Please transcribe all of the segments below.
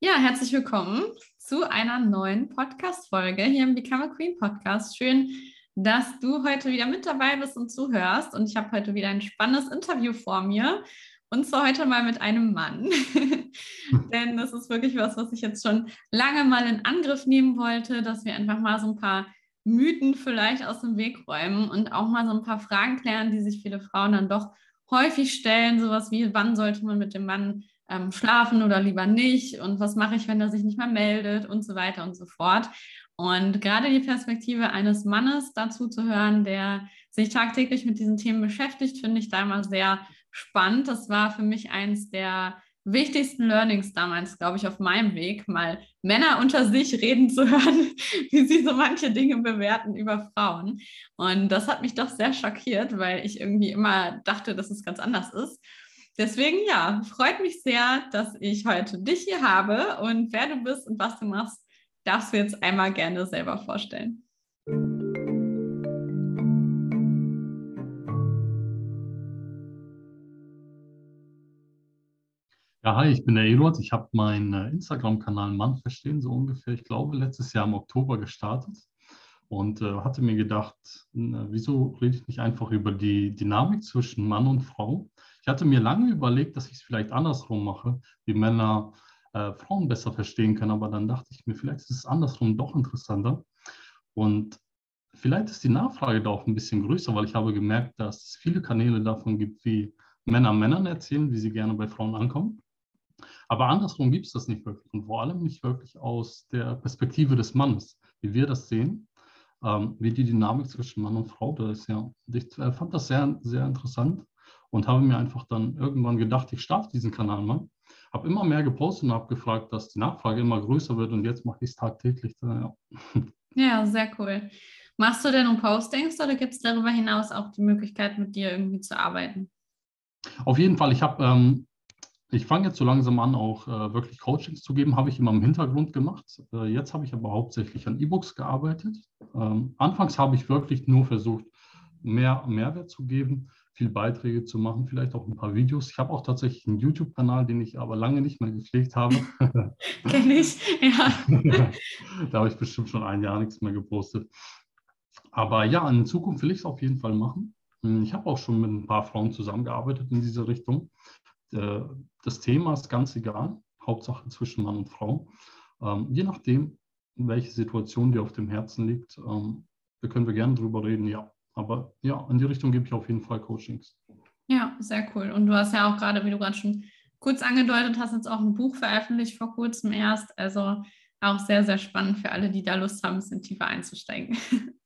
Ja, herzlich willkommen zu einer neuen Podcast-Folge hier im Become a Queen Podcast. Schön, dass du heute wieder mit dabei bist und zuhörst. Und ich habe heute wieder ein spannendes Interview vor mir. Und zwar heute mal mit einem Mann. Denn das ist wirklich was ich jetzt schon lange mal in Angriff nehmen wollte, dass wir einfach mal so ein paar Mythen vielleicht aus dem Weg räumen und auch mal so ein paar Fragen klären, die sich viele Frauen dann doch häufig stellen. Sowas wie, wann sollte man mit dem Mann schlafen oder lieber nicht und was mache ich, wenn er sich nicht mehr meldet und so weiter und so fort. Und gerade die Perspektive eines Mannes dazu zu hören, der sich tagtäglich mit diesen Themen beschäftigt, finde ich da immer sehr spannend. Das war für mich eins der wichtigsten Learnings damals, glaube ich, auf meinem Weg, mal Männer unter sich reden zu hören, wie sie so manche Dinge bewerten über Frauen. Und das hat mich doch sehr schockiert, weil ich irgendwie immer dachte, dass es ganz anders ist. Deswegen, ja, freut mich sehr, dass ich heute dich hier habe und wer du bist und was du machst, darfst du jetzt einmal gerne selber vorstellen. Ja, hi, ich bin der Eduard. Ich habe meinen Instagram-Kanal Mann verstehen, so ungefähr, ich glaube, letztes Jahr im Oktober gestartet und hatte mir gedacht, wieso rede ich nicht einfach über die Dynamik zwischen Mann und Frau? Ich hatte mir lange überlegt, dass ich es vielleicht andersrum mache, wie Männer Frauen besser verstehen können, aber dann dachte ich mir, vielleicht ist es andersrum doch interessanter. Und vielleicht ist die Nachfrage da auch ein bisschen größer, weil ich habe gemerkt, dass es viele Kanäle davon gibt, wie Männer Männern erzählen, wie sie gerne bei Frauen ankommen. Aber andersrum gibt es das nicht wirklich und vor allem nicht wirklich aus der Perspektive des Mannes, wie wir das sehen, wie die Dynamik zwischen Mann und Frau da ist. Ja. Ich fand das sehr, sehr interessant und habe mir einfach dann irgendwann gedacht, ich starte diesen Kanal mal. Habe immer mehr gepostet und habe gefragt, dass die Nachfrage immer größer wird und jetzt mache ich es tagtäglich. Ja. Ja, sehr cool. Machst du denn nur Postings oder gibt es darüber hinaus auch die Möglichkeit, mit dir irgendwie zu arbeiten? Auf jeden Fall, ich fange jetzt so langsam an, auch wirklich Coachings zu geben, habe ich immer im Hintergrund gemacht. Jetzt habe ich aber hauptsächlich an E-Books gearbeitet. Anfangs habe ich wirklich nur versucht, mehr Mehrwert zu geben, viel Beiträge zu machen, vielleicht auch ein paar Videos. Ich habe auch tatsächlich einen YouTube-Kanal, den ich aber lange nicht mehr gepflegt habe. Kenne ich, ja. Da habe ich bestimmt schon ein Jahr nichts mehr gepostet. Aber ja, in Zukunft will ich es auf jeden Fall machen. Ich habe auch schon mit ein paar Frauen zusammengearbeitet in diese Richtung. Das Thema ist ganz egal, Hauptsache zwischen Mann und Frau. Je nachdem, welche Situation dir auf dem Herzen liegt, da können wir gerne drüber reden, ja. Aber ja, in die Richtung gebe ich auf jeden Fall Coachings. Ja, sehr cool. Und du hast ja auch gerade, wie du gerade schon kurz angedeutet hast, jetzt auch ein Buch veröffentlicht vor kurzem erst. Also auch sehr, sehr spannend für alle, die da Lust haben, ein bisschen tiefer einzusteigen.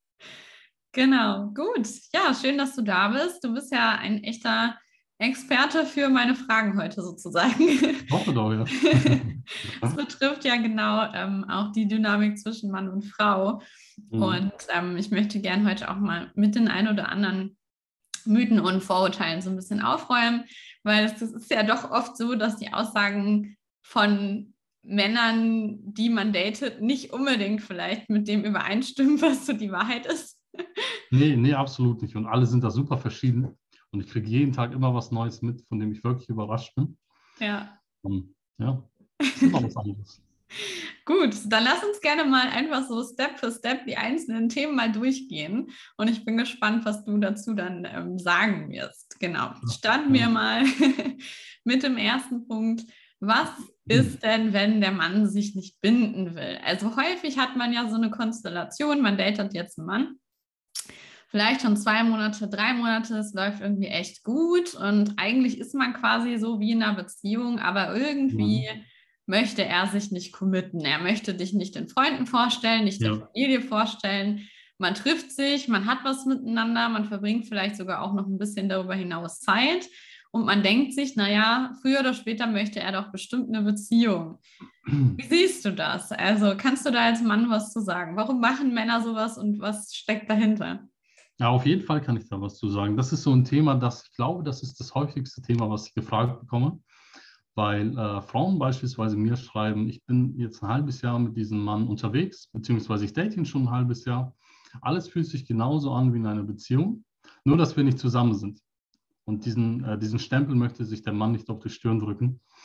Genau, gut. Ja, schön, dass du da bist. Du bist ja ein echter Experte für meine Fragen heute sozusagen. Ich hoffe doch, ja. Es betrifft ja genau auch die Dynamik zwischen Mann und Frau. Mhm. Und ich möchte gern heute auch mal mit den ein oder anderen Mythen und Vorurteilen so ein bisschen aufräumen, weil es ist ja doch oft so, dass die Aussagen von Männern, die man datet, nicht unbedingt vielleicht mit dem übereinstimmen, was so die Wahrheit ist. Nee, absolut nicht. Und alle sind da super verschieden. Und ich kriege jeden Tag immer was Neues mit, von dem ich wirklich überrascht bin. Ja. Ja, ist immer was anderes. Gut, dann lass uns gerne mal einfach so Step für Step die einzelnen Themen mal durchgehen. Und ich bin gespannt, was du dazu dann sagen wirst. Genau. Starten wir Ja. mal mit dem ersten Punkt. Was ist denn, wenn der Mann sich nicht binden will? Also häufig hat man ja so eine Konstellation, man datet jetzt einen Mann, vielleicht schon 2 Monate, 3 Monate, es läuft irgendwie echt gut und eigentlich ist man quasi so wie in einer Beziehung, aber irgendwie Mhm. möchte er sich nicht committen. Er möchte dich nicht den Freunden vorstellen, nicht der Ja. Familie vorstellen. Man trifft sich, man hat was miteinander, man verbringt vielleicht sogar auch noch ein bisschen darüber hinaus Zeit und man denkt sich, naja, früher oder später möchte er doch bestimmt eine Beziehung. Wie siehst du das? Also kannst du da als Mann was zu sagen? Warum machen Männer sowas und was steckt dahinter? Ja, auf jeden Fall kann ich da was zu sagen. Das ist so ein Thema, das ich glaube, das ist das häufigste Thema, was ich gefragt bekomme, weil Frauen beispielsweise mir schreiben, ich bin jetzt ein halbes Jahr mit diesem Mann unterwegs, beziehungsweise ich date ihn schon ein halbes Jahr. Alles fühlt sich genauso an wie in einer Beziehung, nur dass wir nicht zusammen sind. Und diesen Stempel möchte sich der Mann nicht auf die Stirn drücken.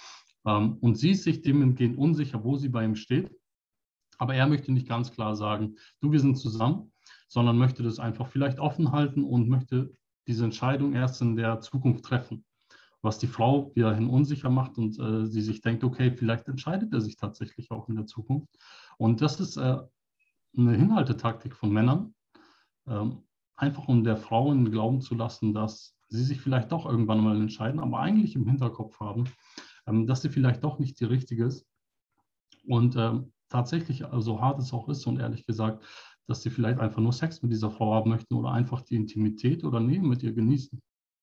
Und sie ist sich dementsprechend unsicher, wo sie bei ihm steht. Aber er möchte nicht ganz klar sagen, du, wir sind zusammen, sondern möchte das einfach vielleicht offen halten und möchte diese Entscheidung erst in der Zukunft treffen. Was die Frau wiederhin unsicher macht und sie sich denkt, okay, vielleicht entscheidet er sich tatsächlich auch in der Zukunft. Und das ist eine Hinhaltetaktik von Männern, einfach um der Frau in den Glauben zu lassen, dass sie sich vielleicht doch irgendwann mal entscheiden, aber eigentlich im Hinterkopf haben, dass sie vielleicht doch nicht die richtige ist. Und tatsächlich, so hart es auch ist und ehrlich gesagt, dass sie vielleicht einfach nur Sex mit dieser Frau haben möchten oder einfach die Intimität oder Nähe mit ihr genießen.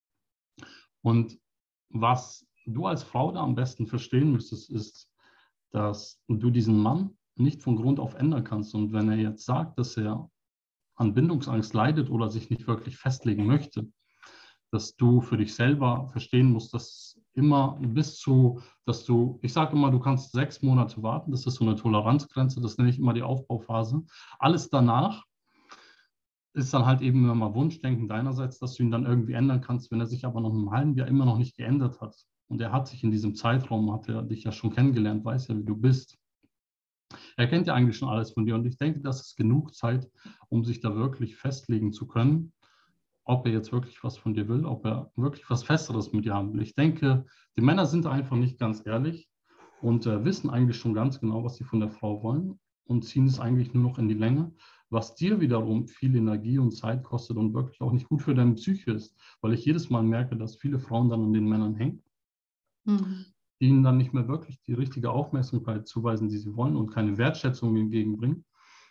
Und was du als Frau da am besten verstehen müsstest, ist, dass du diesen Mann nicht von Grund auf ändern kannst. Und wenn er jetzt sagt, dass er an Bindungsangst leidet oder sich nicht wirklich festlegen möchte, dass du für dich selber verstehen musst, dass immer ich sage immer, du kannst 6 Monate warten, das ist so eine Toleranzgrenze, das nenne ich immer die Aufbauphase. Alles danach ist dann halt eben immer mal Wunschdenken deinerseits, dass du ihn dann irgendwie ändern kannst, wenn er sich aber noch im halben Jahr immer noch nicht geändert hat. Und er hat sich in diesem Zeitraum, hat er dich ja schon kennengelernt, weiß ja, wie du bist. Er kennt ja eigentlich schon alles von dir und ich denke, das ist genug Zeit, um sich da wirklich festlegen zu können, ob er jetzt wirklich was von dir will, ob er wirklich was Festeres mit dir haben will. Ich denke, die Männer sind einfach nicht ganz ehrlich und wissen eigentlich schon ganz genau, was sie von der Frau wollen und ziehen es eigentlich nur noch in die Länge, was dir wiederum viel Energie und Zeit kostet und wirklich auch nicht gut für deine Psyche ist, weil ich jedes Mal merke, dass viele Frauen dann an den Männern hängen, die ihnen dann nicht mehr wirklich die richtige Aufmerksamkeit zuweisen, die sie wollen und keine Wertschätzung entgegenbringen.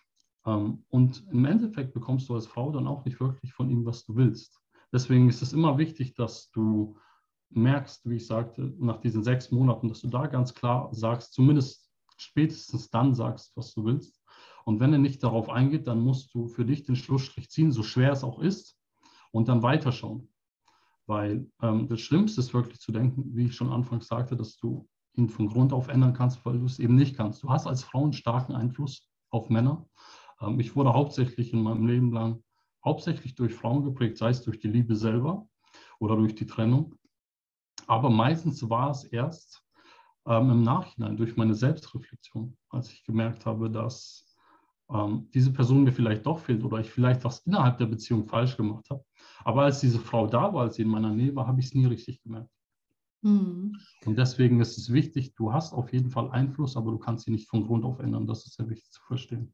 Und im Endeffekt bekommst du als Frau dann auch nicht wirklich von ihm, was du willst. Deswegen ist es immer wichtig, dass du merkst, wie ich sagte, nach diesen 6 Monaten, dass du da ganz klar sagst, zumindest spätestens dann sagst, was du willst. Und wenn er nicht darauf eingeht, dann musst du für dich den Schlussstrich ziehen, so schwer es auch ist, und dann weiterschauen. Weil das Schlimmste ist wirklich zu denken, wie ich schon anfangs sagte, dass du ihn von Grund auf ändern kannst, weil du es eben nicht kannst. Du hast als Frau einen starken Einfluss auf Männer. Ich wurde hauptsächlich in meinem Leben lang hauptsächlich durch Frauen geprägt, sei es durch die Liebe selber oder durch die Trennung. Aber meistens war es erst im Nachhinein durch meine Selbstreflexion, als ich gemerkt habe, dass diese Person mir vielleicht doch fehlt oder ich vielleicht was innerhalb der Beziehung falsch gemacht habe. Aber als diese Frau da war, als sie in meiner Nähe war, habe ich es nie richtig gemerkt. Und deswegen ist es wichtig, du hast auf jeden Fall Einfluss, aber du kannst sie nicht von Grund auf ändern. Das ist sehr wichtig zu verstehen.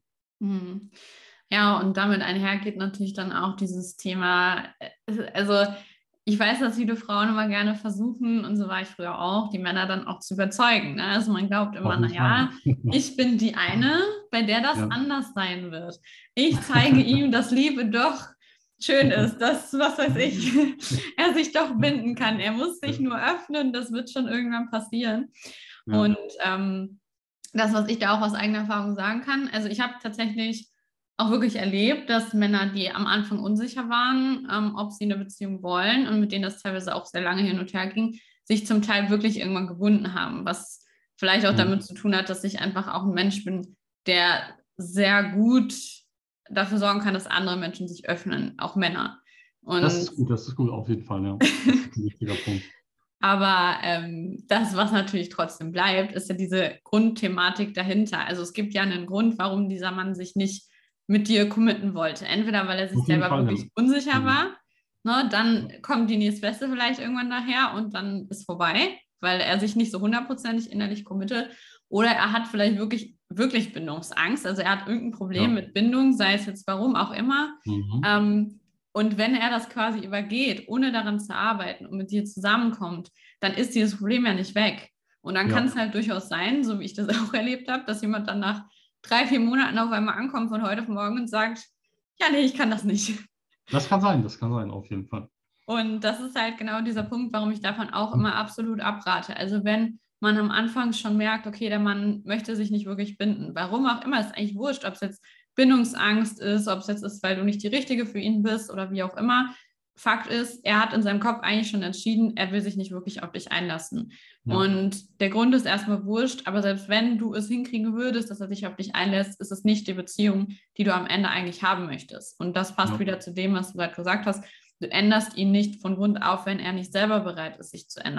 Ja, und damit einhergeht natürlich dann auch dieses Thema, also ich weiß, dass viele Frauen immer gerne versuchen, und so war ich früher auch, die Männer dann auch zu überzeugen. Ne? Also man glaubt immer, naja, ich bin die eine, bei der das anders sein wird. Ich zeige ihm, dass Liebe doch schön ist, dass, was weiß ich, er sich doch binden kann. Er muss sich nur öffnen, das wird schon irgendwann passieren. Ja. Und das, was ich da auch aus eigener Erfahrung sagen kann, also ich habe tatsächlich auch wirklich erlebt, dass Männer, die am Anfang unsicher waren, ob sie eine Beziehung wollen und mit denen das teilweise auch sehr lange hin und her ging, sich zum Teil wirklich irgendwann gebunden haben, was vielleicht auch damit zu tun hat, dass ich einfach auch ein Mensch bin, der sehr gut dafür sorgen kann, dass andere Menschen sich öffnen, auch Männer. Und das ist gut, auf jeden Fall, ja. Das ist ein wichtiger Punkt. Aber das, was natürlich trotzdem bleibt, ist ja diese Grundthematik dahinter. Also es gibt ja einen Grund, warum dieser Mann sich nicht mit dir committen wollte. Entweder, weil er sich selber wirklich unsicher war, ne, dann kommt die nächstbeste vielleicht irgendwann daher und dann ist vorbei, weil er sich nicht so 100% innerlich committet. Oder er hat vielleicht wirklich Bindungsangst. Also er hat irgendein Problem mit Bindung, sei es jetzt warum auch immer. Und wenn er das quasi übergeht, ohne daran zu arbeiten und mit dir zusammenkommt, dann ist dieses Problem ja nicht weg. Und dann kann es halt durchaus sein, so wie ich das auch erlebt habe, dass jemand dann nach 3-4 Monaten auf einmal ankommt von heute auf morgen und sagt, ja, nee, ich kann das nicht. Das kann sein, auf jeden Fall. Und das ist halt genau dieser Punkt, warum ich davon auch immer absolut abrate. Also wenn man am Anfang schon merkt, okay, der Mann möchte sich nicht wirklich binden, warum auch immer, ist eigentlich wurscht, ob es jetzt Bindungsangst ist, ob es jetzt ist, weil du nicht die Richtige für ihn bist oder wie auch immer. Fakt ist, er hat in seinem Kopf eigentlich schon entschieden, er will sich nicht wirklich auf dich einlassen. Ja. Und der Grund ist erstmal wurscht, aber selbst wenn du es hinkriegen würdest, dass er sich auf dich einlässt, ist es nicht die Beziehung, die du am Ende eigentlich haben möchtest. Und das passt wieder zu dem, was du gerade gesagt hast. Du änderst ihn nicht von Grund auf, wenn er nicht selber bereit ist, sich zu ändern.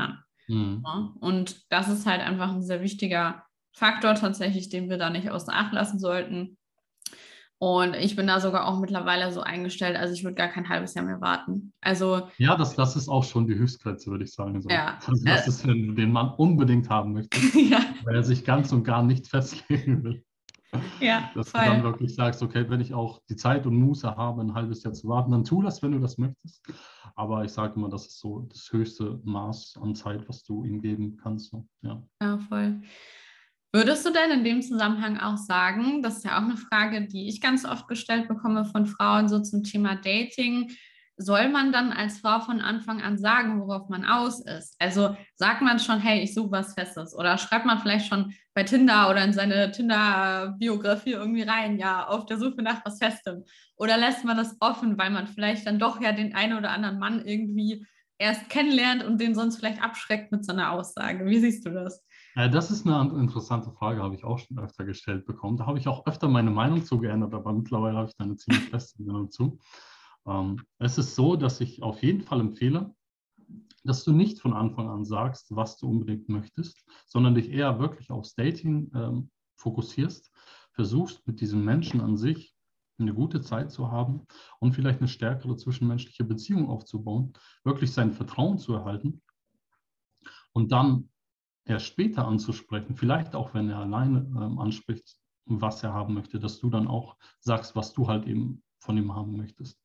Mhm. Ja? Und das ist halt einfach ein sehr wichtiger Faktor tatsächlich, den wir da nicht außer Acht lassen sollten. Und ich bin da sogar auch mittlerweile so eingestellt, also ich würde gar kein halbes Jahr mehr warten. Also Ja, das ist auch schon die Höchstgrenze, würde ich sagen. So. ja, Also das ist, wenn du den Mann unbedingt haben möchtest, ja, weil er sich ganz und gar nicht festlegen will. ja, Dass du dann voll. wirklich sagst, okay, wenn ich auch die Zeit und Muße habe, ein halbes Jahr zu warten, dann tu das, wenn du das möchtest. Aber ich sage immer, das ist so das höchste Maß an Zeit, was du ihm geben kannst. So. Ja. Ja, voll. Würdest du denn in dem Zusammenhang auch sagen, das ist ja auch eine Frage, die ich ganz oft gestellt bekomme von Frauen so zum Thema Dating, soll man dann als Frau von Anfang an sagen, worauf man aus ist? Also sagt man schon, hey, ich suche was Festes oder schreibt man vielleicht schon bei Tinder oder in seine Tinder-Biografie irgendwie rein, ja, auf der Suche nach was Festem? Oder lässt man das offen, weil man vielleicht dann doch ja den einen oder anderen Mann irgendwie erst kennenlernt und den sonst vielleicht abschreckt mit so einer Aussage? Wie siehst du das? Das ist eine interessante Frage, habe ich auch schon öfter gestellt bekommen. Da habe ich auch öfter meine Meinung zu geändert, aber mittlerweile habe ich da eine ziemlich feste Meinung zu. Es ist so, dass ich auf jeden Fall empfehle, dass du nicht von Anfang an sagst, was du unbedingt möchtest, sondern dich eher wirklich aufs Dating fokussierst, versuchst mit diesem Menschen an sich eine gute Zeit zu haben und vielleicht eine stärkere zwischenmenschliche Beziehung aufzubauen, wirklich sein Vertrauen zu erhalten und dann erst später anzusprechen, vielleicht auch wenn er alleine anspricht, was er haben möchte, dass du dann auch sagst, was du halt eben von ihm haben möchtest.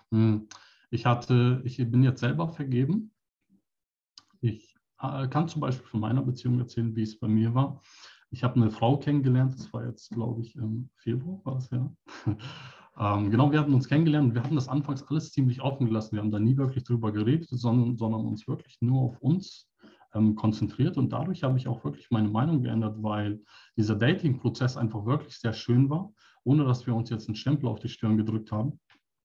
Ich bin jetzt selber vergeben. Ich kann zum Beispiel von meiner Beziehung erzählen, wie es bei mir war. Ich habe eine Frau kennengelernt, das war jetzt, glaube ich, im Februar, war es ja. Genau, wir hatten uns kennengelernt und wir hatten das anfangs alles ziemlich offen gelassen. Wir haben da nie wirklich drüber geredet, sondern uns wirklich nur auf uns konzentriert. Und dadurch habe ich auch wirklich meine Meinung geändert, weil dieser Dating-Prozess einfach wirklich sehr schön war, ohne dass wir uns jetzt einen Stempel auf die Stirn gedrückt haben.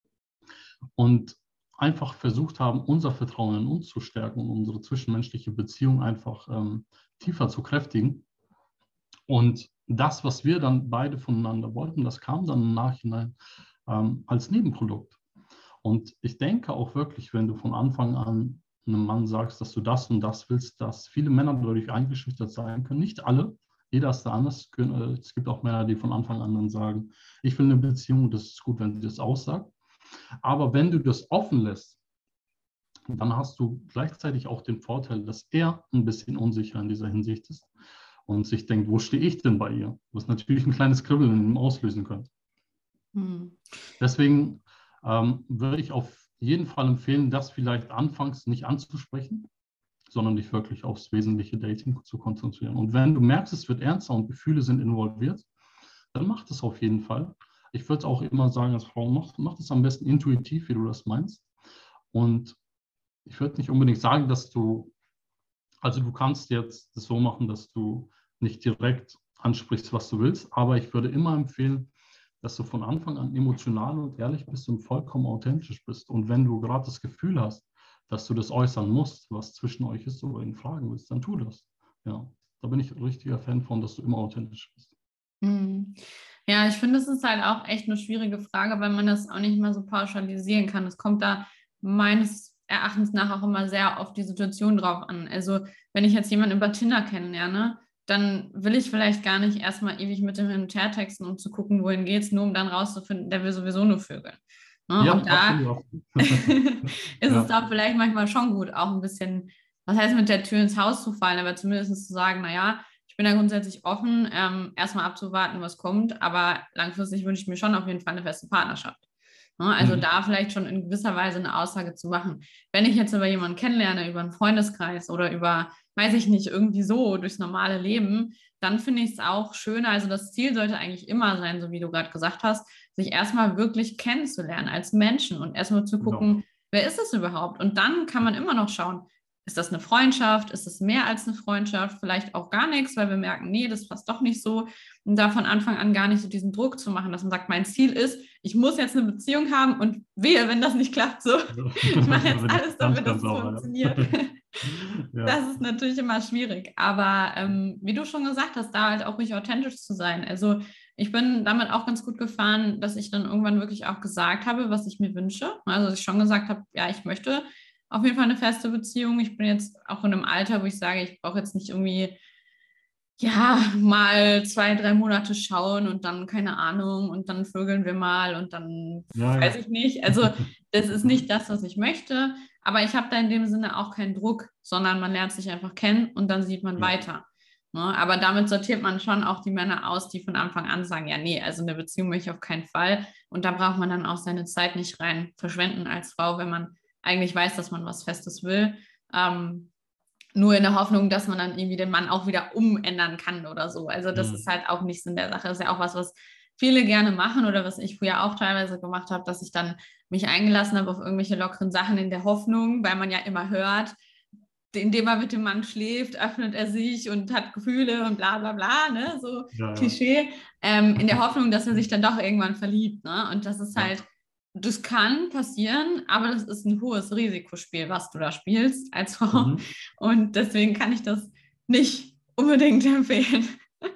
Und einfach versucht haben, unser Vertrauen in uns zu stärken und unsere zwischenmenschliche Beziehung einfach tiefer zu kräftigen. Und das, was wir dann beide voneinander wollten, das kam dann im Nachhinein als Nebenprodukt. Und ich denke auch wirklich, wenn du von Anfang an einem Mann sagst, dass du das und das willst, dass viele Männer dadurch eingeschüchtert sein können. Nicht alle, jeder ist da anders. Es gibt auch Männer, die von Anfang an dann sagen, ich will eine Beziehung, das ist gut, wenn sie das aussagt. Aber wenn du das offen lässt, dann hast du gleichzeitig auch den Vorteil, dass er ein bisschen unsicher in dieser Hinsicht ist und sich denkt, wo stehe ich denn bei ihr? Was natürlich ein kleines Kribbeln in ihm auslösen könnte. Deswegen würde ich auf jeden Fall empfehlen, das vielleicht anfangs nicht anzusprechen, sondern dich wirklich aufs wesentliche Dating zu konzentrieren. Und wenn du merkst, es wird ernster und Gefühle sind involviert, dann mach das auf jeden Fall. Ich würde auch immer sagen, als Frau, mach das am besten intuitiv, wie du das meinst. Und ich würde nicht unbedingt sagen, also du kannst jetzt das so machen, dass du nicht direkt ansprichst, was du willst, aber ich würde immer empfehlen, dass du von Anfang an emotional und ehrlich bist und vollkommen authentisch bist. Und wenn du gerade das Gefühl hast, dass du das äußern musst, was zwischen euch ist oder ihn fragen willst, dann tu das. Ja, da bin ich ein richtiger Fan von, dass du immer authentisch bist. Ja, ich finde, es ist halt auch echt eine schwierige Frage, weil man das auch nicht mal so pauschalisieren kann. Es kommt da meines Erachtens nach auch immer sehr auf die Situation drauf an. Also, wenn ich jetzt jemanden über Tinder kennenlerne, dann will ich vielleicht gar nicht erstmal ewig mit dem hin und her texten, um zu gucken, wohin geht's, nur um dann rauszufinden, der will sowieso nur Vögeln. Ne? Ja, Und da absolut. ist es Ja. da vielleicht manchmal schon gut, auch ein bisschen, was heißt mit der Tür ins Haus zu fallen, aber zumindest zu sagen, naja, ich bin da grundsätzlich offen, erstmal abzuwarten, was kommt, aber langfristig wünsche ich mir schon auf jeden Fall eine feste Partnerschaft. Ne? Also Mhm. da vielleicht schon in gewisser Weise eine Aussage zu machen. Wenn ich jetzt aber jemanden kennenlerne, über einen Freundeskreis oder über, weiß ich nicht, irgendwie so durchs normale Leben, dann finde ich es auch schöner. Also das Ziel sollte eigentlich immer sein, so wie du gerade gesagt hast, sich erstmal wirklich kennenzulernen als Menschen und erstmal zu Genau. gucken, wer ist es überhaupt? Und dann kann man immer noch schauen, ist das eine Freundschaft? Ist es mehr als eine Freundschaft? Vielleicht auch gar nichts, weil wir merken, nee, das passt doch nicht so. Und da von Anfang an gar nicht so diesen Druck zu machen, dass man sagt, mein Ziel ist, ich muss jetzt eine Beziehung haben und wehe, wenn das nicht klappt, so. Ich mache jetzt Wenn alles ich ganz, damit, dass ganz es sauer, funktioniert. ja. Ja. Das ist natürlich immer schwierig. Aber wie du schon gesagt hast, da halt auch ruhig authentisch zu sein. Also ich bin damit auch ganz gut gefahren, dass ich dann irgendwann wirklich auch gesagt habe, was ich mir wünsche. Also dass ich schon gesagt habe, ja, ich möchte auf jeden Fall eine feste Beziehung. Ich bin jetzt auch in einem Alter, wo ich sage, ich brauche jetzt nicht irgendwie, ja, mal 2, 3 Monate schauen und dann keine Ahnung und dann vögeln wir mal und dann Ja, weiß ja. ich nicht. Also das ist nicht das, was ich möchte, aber ich habe da in dem Sinne auch keinen Druck, sondern man lernt sich einfach kennen und dann sieht man Ja. weiter. Ne? Aber damit sortiert man schon auch die Männer aus, die von Anfang an sagen, ja, nee, also eine Beziehung möchte ich auf keinen Fall. Und da braucht man dann auch seine Zeit nicht rein verschwenden als Frau, wenn man eigentlich weiß, dass man was Festes will. Nur in der Hoffnung, dass man dann irgendwie den Mann auch wieder umändern kann oder so. Also das ist halt auch nicht Sinn der Sache. Das ist ja auch was viele gerne machen oder was ich früher auch teilweise gemacht habe, dass ich dann mich eingelassen habe auf irgendwelche lockeren Sachen in der Hoffnung, weil man ja immer hört, indem er mit dem Mann schläft, öffnet er sich und hat Gefühle und bla bla bla, ne? So Ja, ja. Klischee. In der Hoffnung, dass er sich dann doch irgendwann verliebt. Ne? Und das ist Ja. halt, das kann passieren, aber das ist ein hohes Risikospiel, was du da spielst als Frau. Mhm. Und deswegen kann ich das nicht unbedingt empfehlen.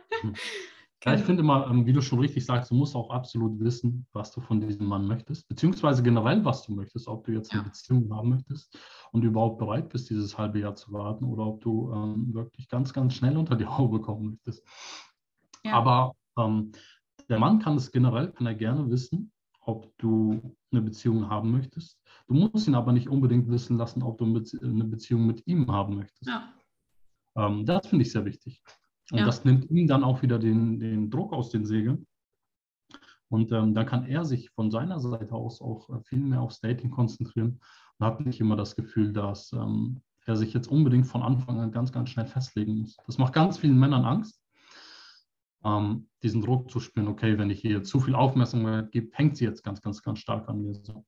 Ja, ich Genau. finde immer, wie du schon richtig sagst, du musst auch absolut wissen, was du von diesem Mann möchtest, beziehungsweise generell, was du möchtest, ob du jetzt eine Ja. Beziehung haben möchtest und überhaupt bereit bist, dieses halbe Jahr zu warten oder ob du wirklich ganz, ganz schnell unter die Haube kommen möchtest. Ja. Aber der Mann kann er gerne wissen, ob du eine Beziehung haben möchtest. Du musst ihn aber nicht unbedingt wissen lassen, ob du eine Beziehung mit ihm haben möchtest. Ja. Das finde ich sehr wichtig. Und Ja. das nimmt ihm dann auch wieder den Druck aus den Segeln. Und dann kann er sich von seiner Seite aus auch viel mehr aufs Dating konzentrieren und hat nicht immer das Gefühl, dass er sich jetzt unbedingt von Anfang an ganz, ganz schnell festlegen muss. Das macht ganz vielen Männern Angst, diesen Druck zu spüren, okay, wenn ich ihr zu viel Aufmerksamkeit gebe, hängt sie jetzt ganz, ganz, ganz stark an mir. So.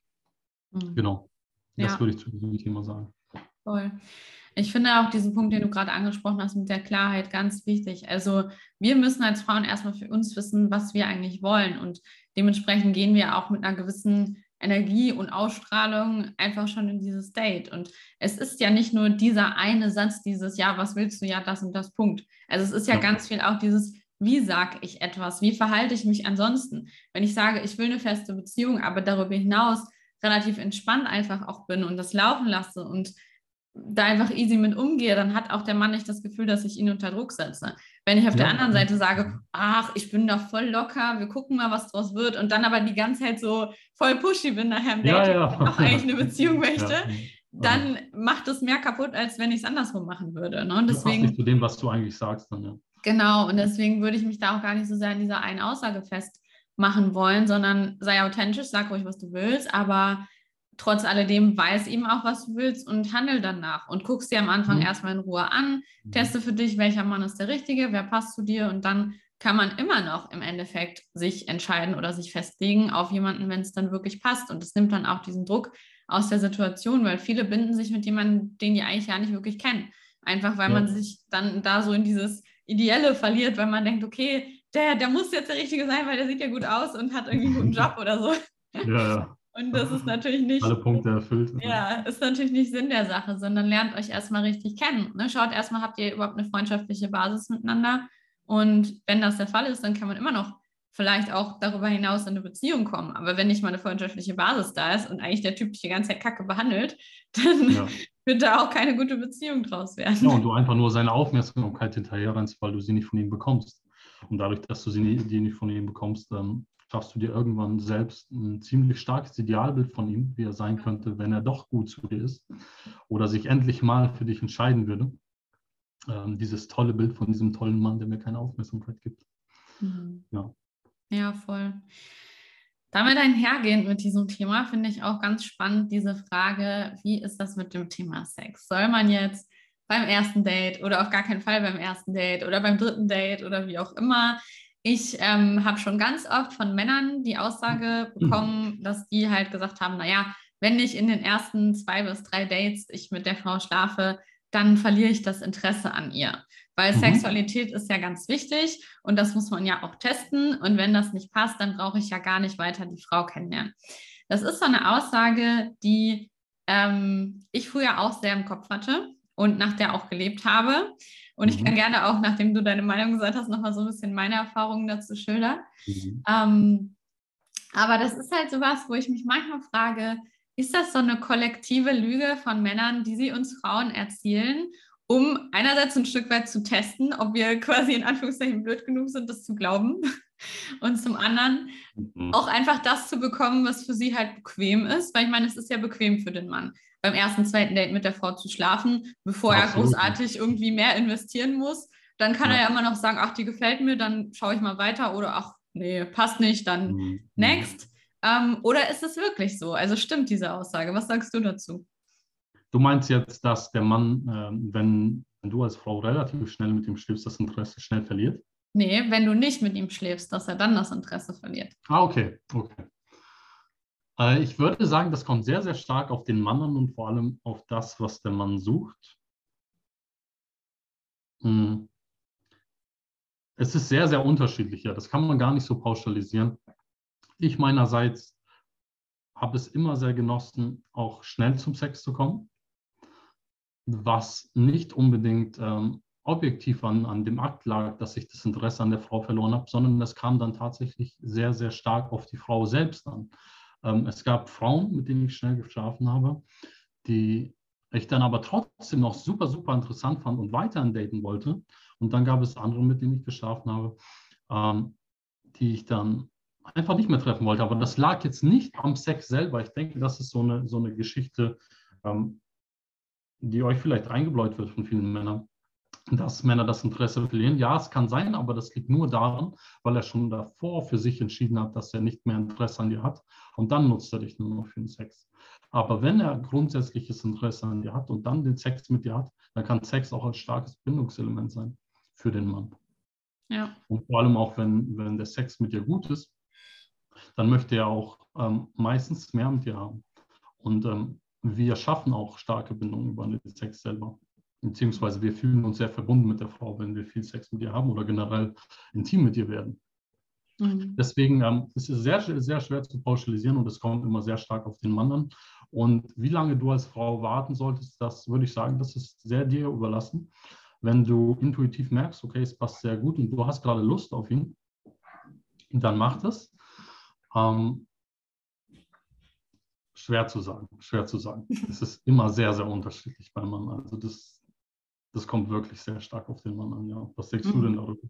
Genau, das Ja. würde ich zu diesem Thema sagen. Voll. Ich finde auch diesen Punkt, den du gerade angesprochen hast, mit der Klarheit ganz wichtig. Also wir müssen als Frauen erstmal für uns wissen, was wir eigentlich wollen. Und dementsprechend gehen wir auch mit einer gewissen Energie und Ausstrahlung einfach schon in dieses Date. Und es ist ja nicht nur dieser eine Satz, dieses, ja, was willst du, ja, das und das, Punkt. Also es ist ja ganz viel auch dieses, wie sage ich etwas, wie verhalte ich mich ansonsten. Wenn ich sage, ich will eine feste Beziehung, aber darüber hinaus relativ entspannt einfach auch bin und das laufen lasse und da einfach easy mit umgehe, dann hat auch der Mann nicht das Gefühl, dass ich ihn unter Druck setze. Wenn ich auf der anderen Seite sage, ach, ich bin da voll locker, wir gucken mal, was draus wird und dann aber die ganze Zeit so voll pushy bin nachher im Dating und auch eigentlich eine Beziehung möchte, dann macht es mehr kaputt, als wenn ich es andersrum machen würde. Ne? Und Das passt nicht deswegen, zu dem, was du eigentlich sagst. Dann, ja. genau, und deswegen würde ich mich da auch gar nicht so sehr an dieser einen Aussage festmachen wollen, sondern sei authentisch, sag ruhig, was du willst, aber trotz alledem weiß eben auch, was du willst und handel danach und guckst dir am Anfang erstmal in Ruhe an, teste für dich, welcher Mann ist der Richtige, wer passt zu dir und dann kann man immer noch im Endeffekt sich entscheiden oder sich festlegen auf jemanden, wenn es dann wirklich passt. Und das nimmt dann auch diesen Druck aus der Situation, weil viele binden sich mit jemandem, den die eigentlich ja nicht wirklich kennen. Einfach weil man sich dann da so in dieses Ideelle verliert, weil man denkt, okay, der muss jetzt der Richtige sein, weil der sieht ja gut aus und hat irgendwie einen guten Job oder so. Ja. Und das ist natürlich nicht, alle Punkte erfüllt. ja, ist natürlich nicht Sinn der Sache, sondern lernt euch erstmal richtig kennen. Ne? Schaut erstmal, habt ihr überhaupt eine freundschaftliche Basis miteinander? Und wenn das der Fall ist, dann kann man immer noch vielleicht auch darüber hinaus in eine Beziehung kommen. Aber wenn nicht mal eine freundschaftliche Basis da ist und eigentlich der Typ dich die ganze Zeit Kacke behandelt, dann wird da auch keine gute Beziehung draus werden. Ja, und du einfach nur seine Aufmerksamkeit hinterher rennst, weil du sie nicht von ihm bekommst. Und dadurch, dass du die nicht von ihm bekommst, schaffst du dir irgendwann selbst ein ziemlich starkes Idealbild von ihm, wie er sein könnte, wenn er doch gut zu dir ist oder sich endlich mal für dich entscheiden würde. Dieses tolle Bild von diesem tollen Mann, der mir keine Aufmerksamkeit gibt. Ja, voll. Damit einhergehend mit diesem Thema finde ich auch ganz spannend diese Frage, wie ist das mit dem Thema Sex? Soll man jetzt beim ersten Date oder auf gar keinen Fall beim ersten Date oder beim dritten Date oder wie auch immer? Ich habe schon ganz oft von Männern die Aussage bekommen, dass die halt gesagt haben, naja, wenn ich in den ersten 2 bis 3 Dates ich mit der Frau schlafe, dann verliere ich das Interesse an ihr. Weil Sexualität ist ja ganz wichtig und das muss man ja auch testen. Und wenn das nicht passt, dann brauche ich ja gar nicht weiter die Frau kennenlernen. Das ist so eine Aussage, die ich früher auch sehr im Kopf hatte und nach der auch gelebt habe. Und ich kann gerne auch, nachdem du deine Meinung gesagt hast, nochmal so ein bisschen meine Erfahrungen dazu schildern. Aber das ist halt sowas, wo ich mich manchmal frage, ist das so eine kollektive Lüge von Männern, die sie uns Frauen erzählen, um einerseits ein Stück weit zu testen, ob wir quasi in Anführungszeichen blöd genug sind, das zu glauben und zum anderen auch einfach das zu bekommen, was für sie halt bequem ist, weil ich meine, es ist ja bequem für den Mann, beim ersten, zweiten Date mit der Frau zu schlafen, bevor er großartig irgendwie mehr investieren muss. Dann kann er ja immer noch sagen, ach, die gefällt mir, dann schaue ich mal weiter oder ach, nee, passt nicht, dann next. Oder ist es wirklich so? Also stimmt diese Aussage? Was sagst du dazu? Du meinst jetzt, dass der Mann, wenn du als Frau relativ schnell mit ihm schläfst, das Interesse schnell verliert? Nee, wenn du nicht mit ihm schläfst, dass er dann das Interesse verliert. Okay. Ich würde sagen, das kommt sehr, sehr stark auf den Mann an und vor allem auf das, was der Mann sucht. Es ist sehr, sehr unterschiedlich. Ja. Das kann man gar nicht so pauschalisieren. Ich meinerseits habe es immer sehr genossen, auch schnell zum Sex zu kommen, was nicht unbedingt objektiv an dem Akt lag, dass ich das Interesse an der Frau verloren habe, sondern das kam dann tatsächlich sehr, sehr stark auf die Frau selbst an. Es gab Frauen, mit denen ich schnell geschlafen habe, die ich dann aber trotzdem noch super, super interessant fand und weiterhin daten wollte. Und dann gab es andere, mit denen ich geschlafen habe, die ich dann einfach nicht mehr treffen wollte. Aber das lag jetzt nicht am Sex selber. Ich denke, das ist so eine Geschichte, die euch vielleicht eingebläut wird von vielen Männern, dass Männer das Interesse verlieren. Ja, es kann sein, aber das liegt nur daran, weil er schon davor für sich entschieden hat, dass er nicht mehr Interesse an dir hat. Und dann nutzt er dich nur noch für den Sex. Aber wenn er grundsätzliches Interesse an dir hat und dann den Sex mit dir hat, dann kann Sex auch ein starkes Bindungselement sein für den Mann. Ja. Und vor allem auch, wenn der Sex mit dir gut ist, dann möchte er auch meistens mehr mit dir haben. Und wir schaffen auch starke Bindungen über den Sex selber. Beziehungsweise wir fühlen uns sehr verbunden mit der Frau, wenn wir viel Sex mit ihr haben oder generell intim mit ihr werden. Deswegen ist es sehr, sehr schwer zu pauschalisieren und es kommt immer sehr stark auf den Mann an. Und wie lange du als Frau warten solltest, das würde ich sagen, das ist sehr dir überlassen. Wenn du intuitiv merkst, okay, es passt sehr gut und du hast gerade Lust auf ihn, dann mach das. Schwer zu sagen. Es ist immer sehr, sehr unterschiedlich beim Mann. Also das kommt wirklich sehr stark auf den Mann an. Ja. Was denkst du denn darüber?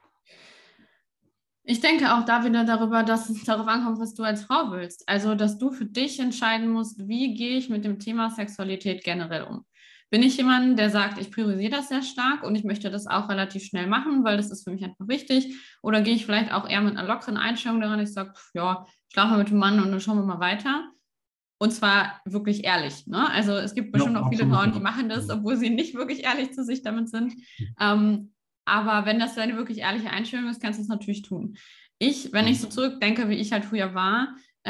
Ich denke auch da wieder darüber, dass es darauf ankommt, was du als Frau willst. Also, dass du für dich entscheiden musst, wie gehe ich mit dem Thema Sexualität generell um. Bin ich jemand, der sagt, ich priorisiere das sehr stark und ich möchte das auch relativ schnell machen, weil das ist für mich einfach wichtig? Oder gehe ich vielleicht auch eher mit einer lockeren Einstellung daran, ich sage, ja, schlafe mal mit dem Mann und dann schauen wir mal weiter. Und zwar wirklich ehrlich. Ne? Also es gibt bestimmt auch viele Frauen, die machen das, obwohl sie nicht wirklich ehrlich zu sich damit sind. Aber wenn das deine wirklich ehrliche Einstellung ist, kannst du es natürlich tun. Wenn ich so zurückdenke, wie ich halt früher war,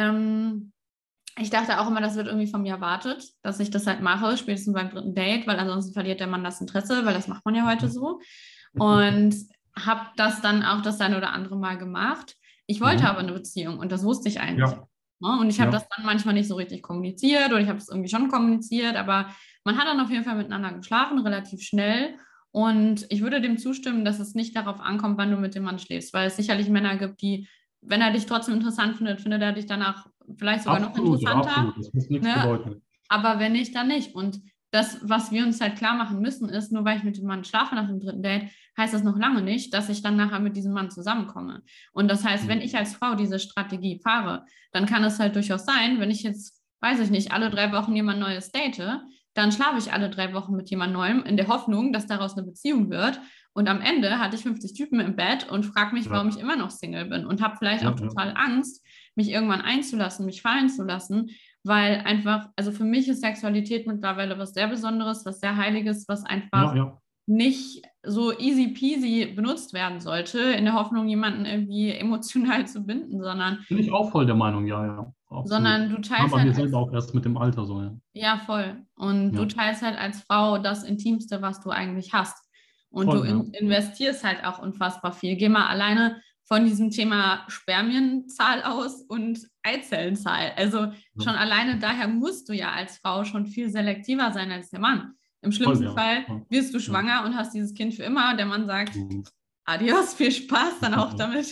ich dachte auch immer, das wird irgendwie von mir erwartet, dass ich das halt mache, spätestens beim dritten Date, weil ansonsten verliert der Mann das Interesse, weil das macht man ja heute so. Und habe das dann auch das eine oder andere Mal gemacht. Ich wollte aber eine Beziehung und das wusste ich eigentlich. Ja. Und ich habe das dann manchmal nicht so richtig kommuniziert oder ich habe es irgendwie schon kommuniziert, aber man hat dann auf jeden Fall miteinander geschlafen, relativ schnell. Und ich würde dem zustimmen, dass es nicht darauf ankommt, wann du mit dem Mann schläfst, weil es sicherlich Männer gibt, die, wenn er dich trotzdem interessant findet, findet er dich danach vielleicht sogar noch interessanter. Absolut, das muss nichts bedeuten. Aber wenn nicht, dann nicht. Und das, was wir uns halt klar machen müssen, ist, nur weil ich mit dem Mann schlafe nach dem dritten Date, heißt das noch lange nicht, dass ich dann nachher mit diesem Mann zusammenkomme. Und das heißt, wenn ich als Frau diese Strategie fahre, dann kann es halt durchaus sein, wenn ich jetzt, weiß ich nicht, alle 3 Wochen jemand Neues date, dann schlafe ich alle 3 Wochen mit jemand Neuem in der Hoffnung, dass daraus eine Beziehung wird. Und am Ende hatte ich 50 Typen im Bett und frage mich, warum ich immer noch Single bin und habe vielleicht auch total Angst, mich irgendwann einzulassen, mich fallen zu lassen, weil einfach, also für mich ist Sexualität mittlerweile was sehr Besonderes, was sehr Heiliges, was einfach nicht so easy peasy benutzt werden sollte, in der Hoffnung, jemanden irgendwie emotional zu binden, sondern... Bin ich auch voll der Meinung, ja. Absolut. Sondern du teilst aber halt... Aber wir sind auch erst mit dem Alter so, ja. Ja, voll. Und du teilst halt als Frau das Intimste, was du eigentlich hast. Und voll, du investierst halt auch unfassbar viel. Geh mal alleine von diesem Thema Spermienzahl aus und Eizellenzahl. Also schon alleine daher musst du ja als Frau schon viel selektiver sein als der Mann. Im schlimmsten Fall wirst du schwanger und hast dieses Kind für immer. Der Mann sagt, adios, viel Spaß dann auch damit.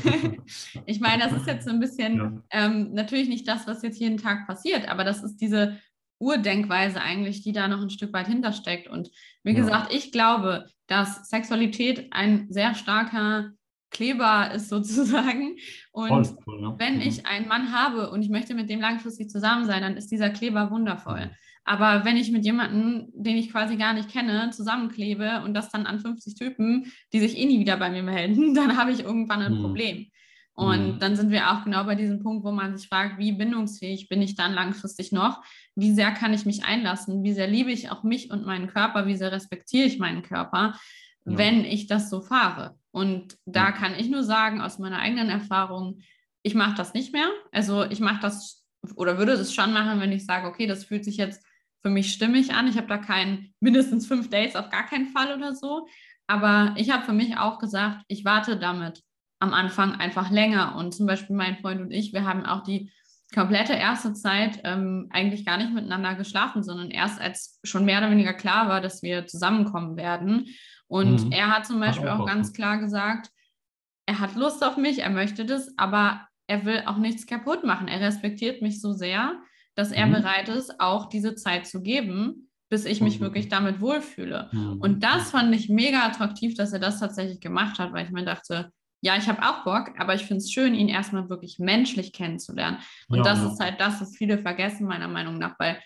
Ich meine, das ist jetzt so ein bisschen natürlich nicht das, was jetzt jeden Tag passiert, aber das ist diese Urdenkweise eigentlich, die da noch ein Stück weit hintersteckt. Und wie gesagt, ich glaube, dass Sexualität ein sehr starker Kleber ist sozusagen. Und wenn ich einen Mann habe und ich möchte mit dem langfristig zusammen sein, dann ist dieser Kleber wundervoll. Aber wenn ich mit jemandem, den ich quasi gar nicht kenne, zusammenklebe und das dann an 50 Typen, die sich eh nie wieder bei mir melden, dann habe ich irgendwann ein Problem. Und dann sind wir auch genau bei diesem Punkt, wo man sich fragt, wie bindungsfähig bin ich dann langfristig noch? Wie sehr kann ich mich einlassen? Wie sehr liebe ich auch mich und meinen Körper? Wie sehr respektiere ich meinen Körper, wenn ich das so fahre? Und da kann ich nur sagen, aus meiner eigenen Erfahrung, ich mache das nicht mehr. Also ich mache das oder würde es schon machen, wenn ich sage, okay, das fühlt sich jetzt für mich stimmig an. Ich habe da mindestens 5 Dates, auf gar keinen Fall oder so. Aber ich habe für mich auch gesagt, ich warte damit am Anfang einfach länger. Und zum Beispiel mein Freund und ich, wir haben auch die komplette erste Zeit eigentlich gar nicht miteinander geschlafen, sondern erst als schon mehr oder weniger klar war, dass wir zusammenkommen werden. Und er hat zum Beispiel auch ganz klar gesagt, er hat Lust auf mich, er möchte das, aber er will auch nichts kaputt machen. Er respektiert mich so sehr, dass er bereit ist, auch diese Zeit zu geben, bis ich mich wirklich damit wohlfühle. Und das fand ich mega attraktiv, dass er das tatsächlich gemacht hat, weil ich mir dachte, ja, ich habe auch Bock, aber ich finde es schön, ihn erstmal wirklich menschlich kennenzulernen. Und das ist halt das, was viele vergessen, meiner Meinung nach, weil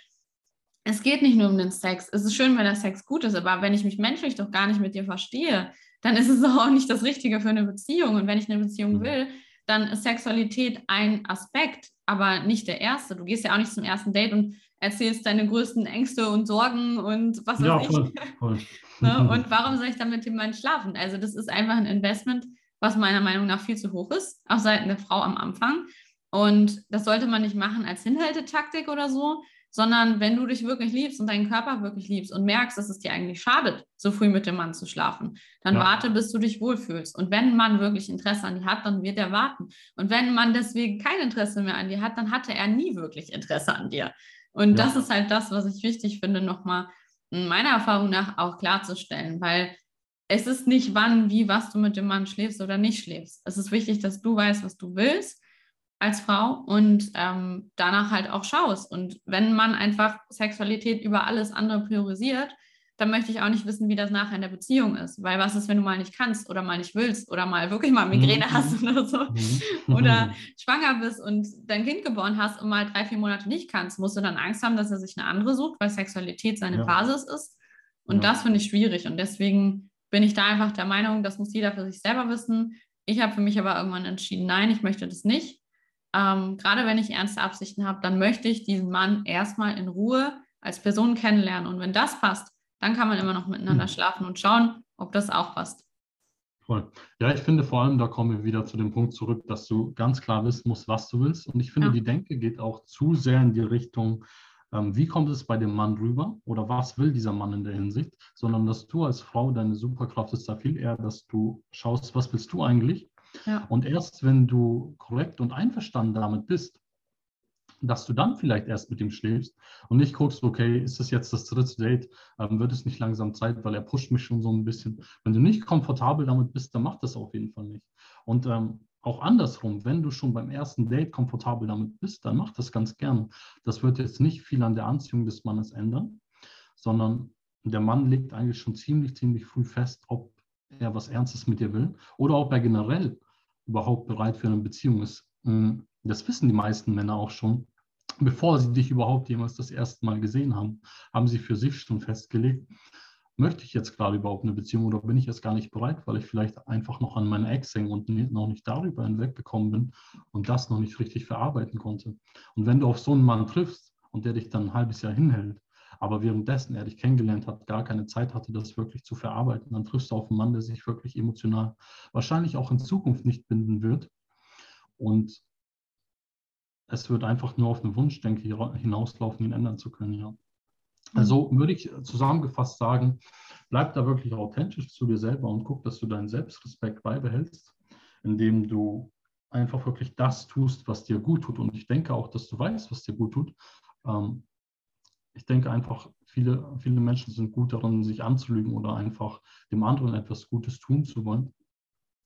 es geht nicht nur um den Sex. Es ist schön, wenn der Sex gut ist, aber wenn ich mich menschlich doch gar nicht mit dir verstehe, dann ist es doch auch nicht das Richtige für eine Beziehung. Und wenn ich eine Beziehung will, dann ist Sexualität ein Aspekt, aber nicht der erste. Du gehst ja auch nicht zum ersten Date und erzählst deine größten Ängste und Sorgen und was weiß ich. Voll. Ne? Und warum soll ich dann mit dem Mann schlafen? Also das ist einfach ein Investment, was meiner Meinung nach viel zu hoch ist, auf Seiten der Frau am Anfang. Und das sollte man nicht machen als Hinhaltetaktik oder so, sondern wenn du dich wirklich liebst und deinen Körper wirklich liebst und merkst, dass es dir eigentlich schadet, so früh mit dem Mann zu schlafen, dann warte, bis du dich wohlfühlst. Und wenn ein Mann wirklich Interesse an dir hat, dann wird er warten. Und wenn ein Mann deswegen kein Interesse mehr an dir hat, dann hatte er nie wirklich Interesse an dir. Und das ist halt das, was ich wichtig finde, nochmal meiner Erfahrung nach auch klarzustellen, weil es ist nicht wann, wie, was du mit dem Mann schläfst oder nicht schläfst. Es ist wichtig, dass du weißt, was du willst als Frau und danach halt auch schaust. Und wenn man einfach Sexualität über alles andere priorisiert, dann möchte ich auch nicht wissen, wie das nachher in der Beziehung ist. Weil was ist, wenn du mal nicht kannst oder mal nicht willst oder mal wirklich mal Migräne hast oder so oder schwanger bist und dein Kind geboren hast und mal 3, 4 Monate nicht kannst, musst du dann Angst haben, dass er sich eine andere sucht, weil Sexualität seine Basis ist. Und das finde ich schwierig. Und deswegen bin ich da einfach der Meinung, das muss jeder für sich selber wissen. Ich habe für mich aber irgendwann entschieden, nein, ich möchte das nicht. Gerade wenn ich ernste Absichten habe, dann möchte ich diesen Mann erstmal in Ruhe als Person kennenlernen. Und wenn das passt, dann kann man immer noch miteinander schlafen und schauen, ob das auch passt. Voll. Ja, ich finde vor allem, da kommen wir wieder zu dem Punkt zurück, dass du ganz klar wissen musst, was du willst. Und ich finde, die Denke geht auch zu sehr in die Richtung, wie kommt es bei dem Mann rüber oder was will dieser Mann in der Hinsicht, sondern dass du als Frau, deine Superkraft ist da viel eher, dass du schaust, was willst du eigentlich? Und erst wenn du korrekt und einverstanden damit bist, dass du dann vielleicht erst mit ihm schläfst und nicht guckst, okay, ist das jetzt das 3. Date, wird es nicht langsam Zeit, weil er pusht mich schon so ein bisschen. Wenn du nicht komfortabel damit bist, dann mach das auf jeden Fall nicht. Und auch andersrum, wenn du schon beim ersten Date komfortabel damit bist, dann mach das ganz gern. Das wird jetzt nicht viel an der Anziehung des Mannes ändern, sondern der Mann legt eigentlich schon ziemlich früh fest, ob er was Ernstes mit dir will oder ob er generell überhaupt bereit für eine Beziehung ist. Das wissen die meisten Männer auch schon. Bevor sie dich überhaupt jemals das erste Mal gesehen haben, haben sie für sich schon festgelegt, möchte ich jetzt gerade überhaupt eine Beziehung oder bin ich jetzt gar nicht bereit, weil ich vielleicht einfach noch an meiner Ex hänge und noch nicht darüber hinweggekommen bin und das noch nicht richtig verarbeiten konnte. Und wenn du auf so einen Mann triffst und der dich dann ein halbes Jahr hinhält, aber währenddessen er dich kennengelernt hat, gar keine Zeit hatte, das wirklich zu verarbeiten, dann triffst du auf einen Mann, der sich wirklich emotional wahrscheinlich auch in Zukunft nicht binden wird. Und es wird einfach nur auf einen Wunschdenke hinauslaufen, ihn ändern zu können, ja. Also würde ich zusammengefasst sagen, bleib da wirklich authentisch zu dir selber und guck, dass du deinen Selbstrespekt beibehältst, indem du einfach wirklich das tust, was dir gut tut. Und ich denke auch, dass du weißt, was dir gut tut. Ich denke einfach, viele Menschen sind gut darin, sich anzulügen oder einfach dem anderen etwas Gutes tun zu wollen.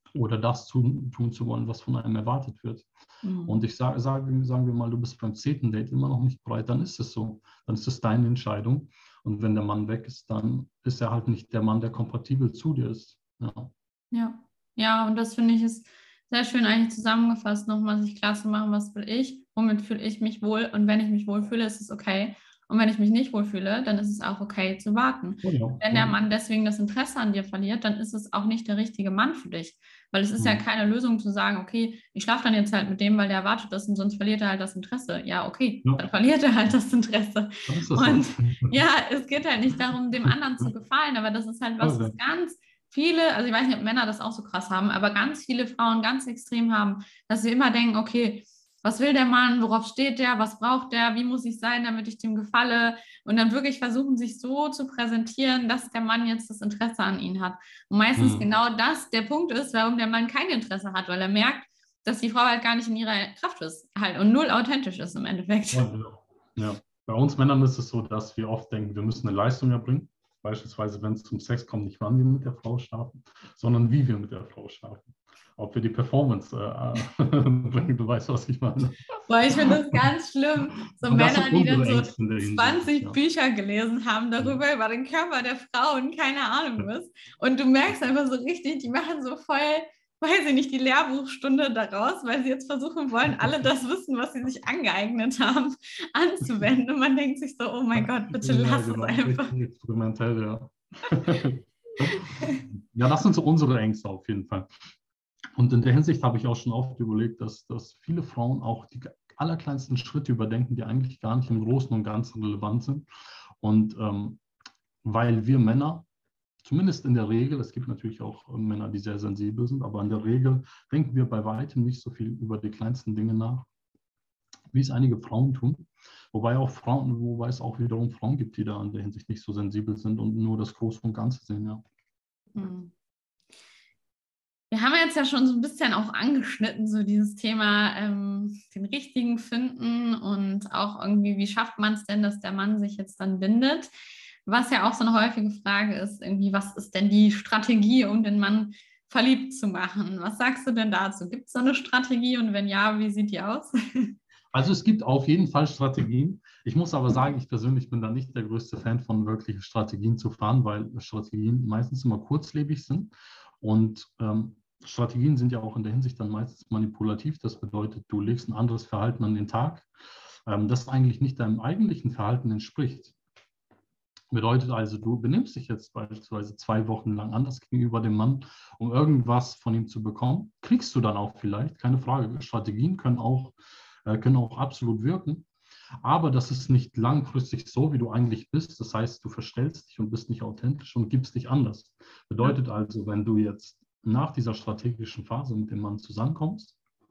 oder das tun zu wollen, was von einem erwartet wird. Und ich sagen wir mal, du bist beim 10. Date immer noch nicht bereit, dann ist es so. Dann ist es deine Entscheidung. Und wenn der Mann weg ist, dann ist er halt nicht der Mann, der kompatibel zu dir ist. Ja. Ja, ja, und das finde ich ist sehr schön eigentlich zusammengefasst, nochmal sich klar zu machen, was will ich, womit fühle ich mich wohl und wenn ich mich wohlfühle, ist es okay. Und wenn ich mich nicht wohlfühle, dann ist es auch okay zu warten. Genau. Wenn der Mann deswegen das Interesse an dir verliert, dann ist es auch nicht der richtige Mann für dich. Weil es ist ja keine Lösung zu sagen, okay, ich schlafe dann jetzt halt mit dem, weil der erwartet das und sonst verliert er halt das Interesse. Ja, okay, Ja, dann verliert er halt das Interesse. dann ist das so. Und ja, es geht halt nicht darum, dem anderen zu gefallen, aber das ist halt was, was ganz viele, also ich weiß nicht, ob Männer das auch so krass haben, aber ganz viele Frauen ganz extrem haben, dass sie immer denken, okay, was will der Mann, worauf steht der, was braucht der, wie muss ich sein, damit ich dem gefalle und dann wirklich versuchen, sich so zu präsentieren, dass der Mann jetzt das Interesse an ihnen hat. Und meistens genau das der Punkt ist, warum der Mann kein Interesse hat, weil er merkt, dass die Frau halt gar nicht in ihrer Kraft ist halt und null authentisch ist im Endeffekt. Ja. Bei uns Männern ist es so, dass wir oft denken, wir müssen eine Leistung erbringen. Beispielsweise, wenn es zum Sex kommt, nicht wann wir mit der Frau schlafen, sondern wie wir mit der Frau schlafen. Ob wir die Performance bringen, du weißt, was ich meine. Boah, ich finde das ganz schlimm. So Und das Männer, sind die dann unsere so Ängste in der 20 Hinsicht, ja. Bücher gelesen haben darüber, über den Körper der Frau und keine Ahnung was. Und du merkst einfach so richtig, die machen so voll, weiß ich nicht, die Lehrbuchstunde daraus, weil sie jetzt versuchen wollen, alle das Wissen, was sie sich angeeignet haben, anzuwenden. Und man denkt sich so, oh mein Gott, bitte lass genau, es einfach. richtig experimentell, ja. Ja, das sind so unsere Ängste auf jeden Fall. Und in der Hinsicht habe ich auch schon oft überlegt, dass viele Frauen auch die allerkleinsten Schritte überdenken, die eigentlich gar nicht im Großen und Ganzen relevant sind. Und weil wir Männer, zumindest in der Regel, es gibt natürlich auch Männer, die sehr sensibel sind, aber in der Regel denken wir bei weitem nicht so viel über die kleinsten Dinge nach, wie es einige Frauen tun. Wobei es auch wiederum Frauen gibt, die da in der Hinsicht nicht so sensibel sind und nur das Große und Ganze sehen, ja. Wir haben jetzt ja schon so ein bisschen auch angeschnitten, so dieses Thema den richtigen finden und auch irgendwie, wie schafft man es denn, dass der Mann sich jetzt dann bindet? Was ja auch so eine häufige Frage ist, irgendwie, was ist denn die Strategie, um den Mann verliebt zu machen? Was sagst du denn dazu? Gibt es so eine Strategie und wenn ja, wie sieht die aus? Also es gibt auf jeden Fall Strategien. Ich muss aber sagen, ich persönlich bin da nicht der größte Fan von wirklichen Strategien zu fahren, weil Strategien meistens immer kurzlebig sind. Und Strategien sind ja auch in der Hinsicht dann meistens manipulativ. Das bedeutet, du legst ein anderes Verhalten an den Tag, das eigentlich nicht deinem eigentlichen Verhalten entspricht. Bedeutet also, du benimmst dich jetzt beispielsweise 2 Wochen lang anders gegenüber dem Mann, um irgendwas von ihm zu bekommen. Kriegst du dann auch vielleicht, keine Frage. Strategien können auch absolut wirken. Aber das ist nicht langfristig so, wie du eigentlich bist. Das heißt, du verstellst dich und bist nicht authentisch und gibst dich anders. Bedeutet also, wenn du jetzt nach dieser strategischen Phase mit dem Mann zusammenkommst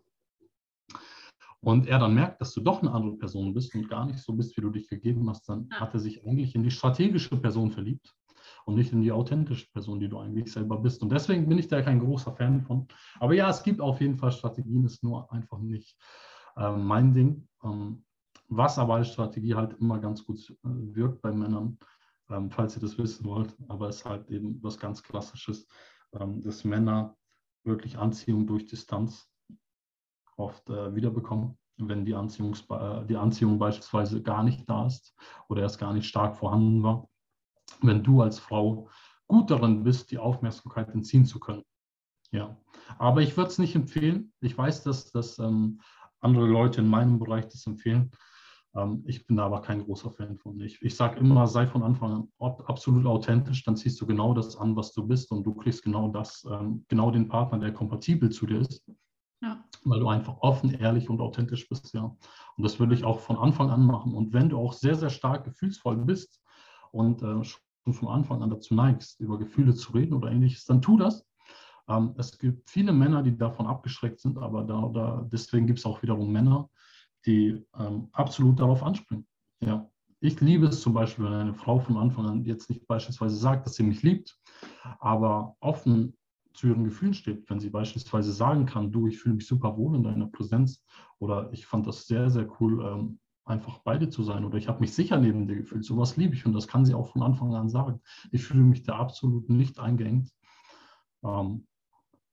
und er dann merkt, dass du doch eine andere Person bist und gar nicht so bist, wie du dich gegeben hast, dann hat er sich eigentlich in die strategische Person verliebt und nicht in die authentische Person, die du eigentlich selber bist. Und deswegen bin ich da kein großer Fan von. Aber ja, es gibt auf jeden Fall Strategien, ist nur einfach nicht mein Ding. Was aber als Strategie halt immer ganz gut wirkt bei Männern, falls ihr das wissen wollt, aber es ist halt eben was ganz Klassisches, dass Männer wirklich Anziehung durch Distanz oft wiederbekommen, wenn die Anziehung beispielsweise gar nicht da ist oder erst gar nicht stark vorhanden war. Wenn du als Frau gut darin bist, die Aufmerksamkeit entziehen zu können. Ja, aber ich würde es nicht empfehlen. Ich weiß, dass andere Leute in meinem Bereich das empfehlen. Ich bin da aber kein großer Fan von. Ich sage immer, sei von Anfang an absolut authentisch, dann ziehst du genau das an, was du bist und du kriegst genau genau den Partner, der kompatibel zu dir ist. Ja. Weil du einfach offen, ehrlich und authentisch bist, ja. Und das würde ich auch von Anfang an machen. Und wenn du auch sehr, sehr stark gefühlsvoll bist und schon von Anfang an dazu neigst, über Gefühle zu reden oder ähnliches, dann tu das. Es gibt viele Männer, die davon abgeschreckt sind, aber deswegen gibt es auch wiederum Männer, die absolut darauf anspringen. Ja. Ich liebe es zum Beispiel, wenn eine Frau von Anfang an jetzt nicht beispielsweise sagt, dass sie mich liebt, aber offen zu ihren Gefühlen steht, wenn sie beispielsweise sagen kann, du, ich fühle mich super wohl in deiner Präsenz oder ich fand das sehr, sehr cool, einfach bei dir zu sein oder ich habe mich sicher neben dir gefühlt. Sowas liebe ich und das kann sie auch von Anfang an sagen. Ich fühle mich da absolut nicht eingeengt.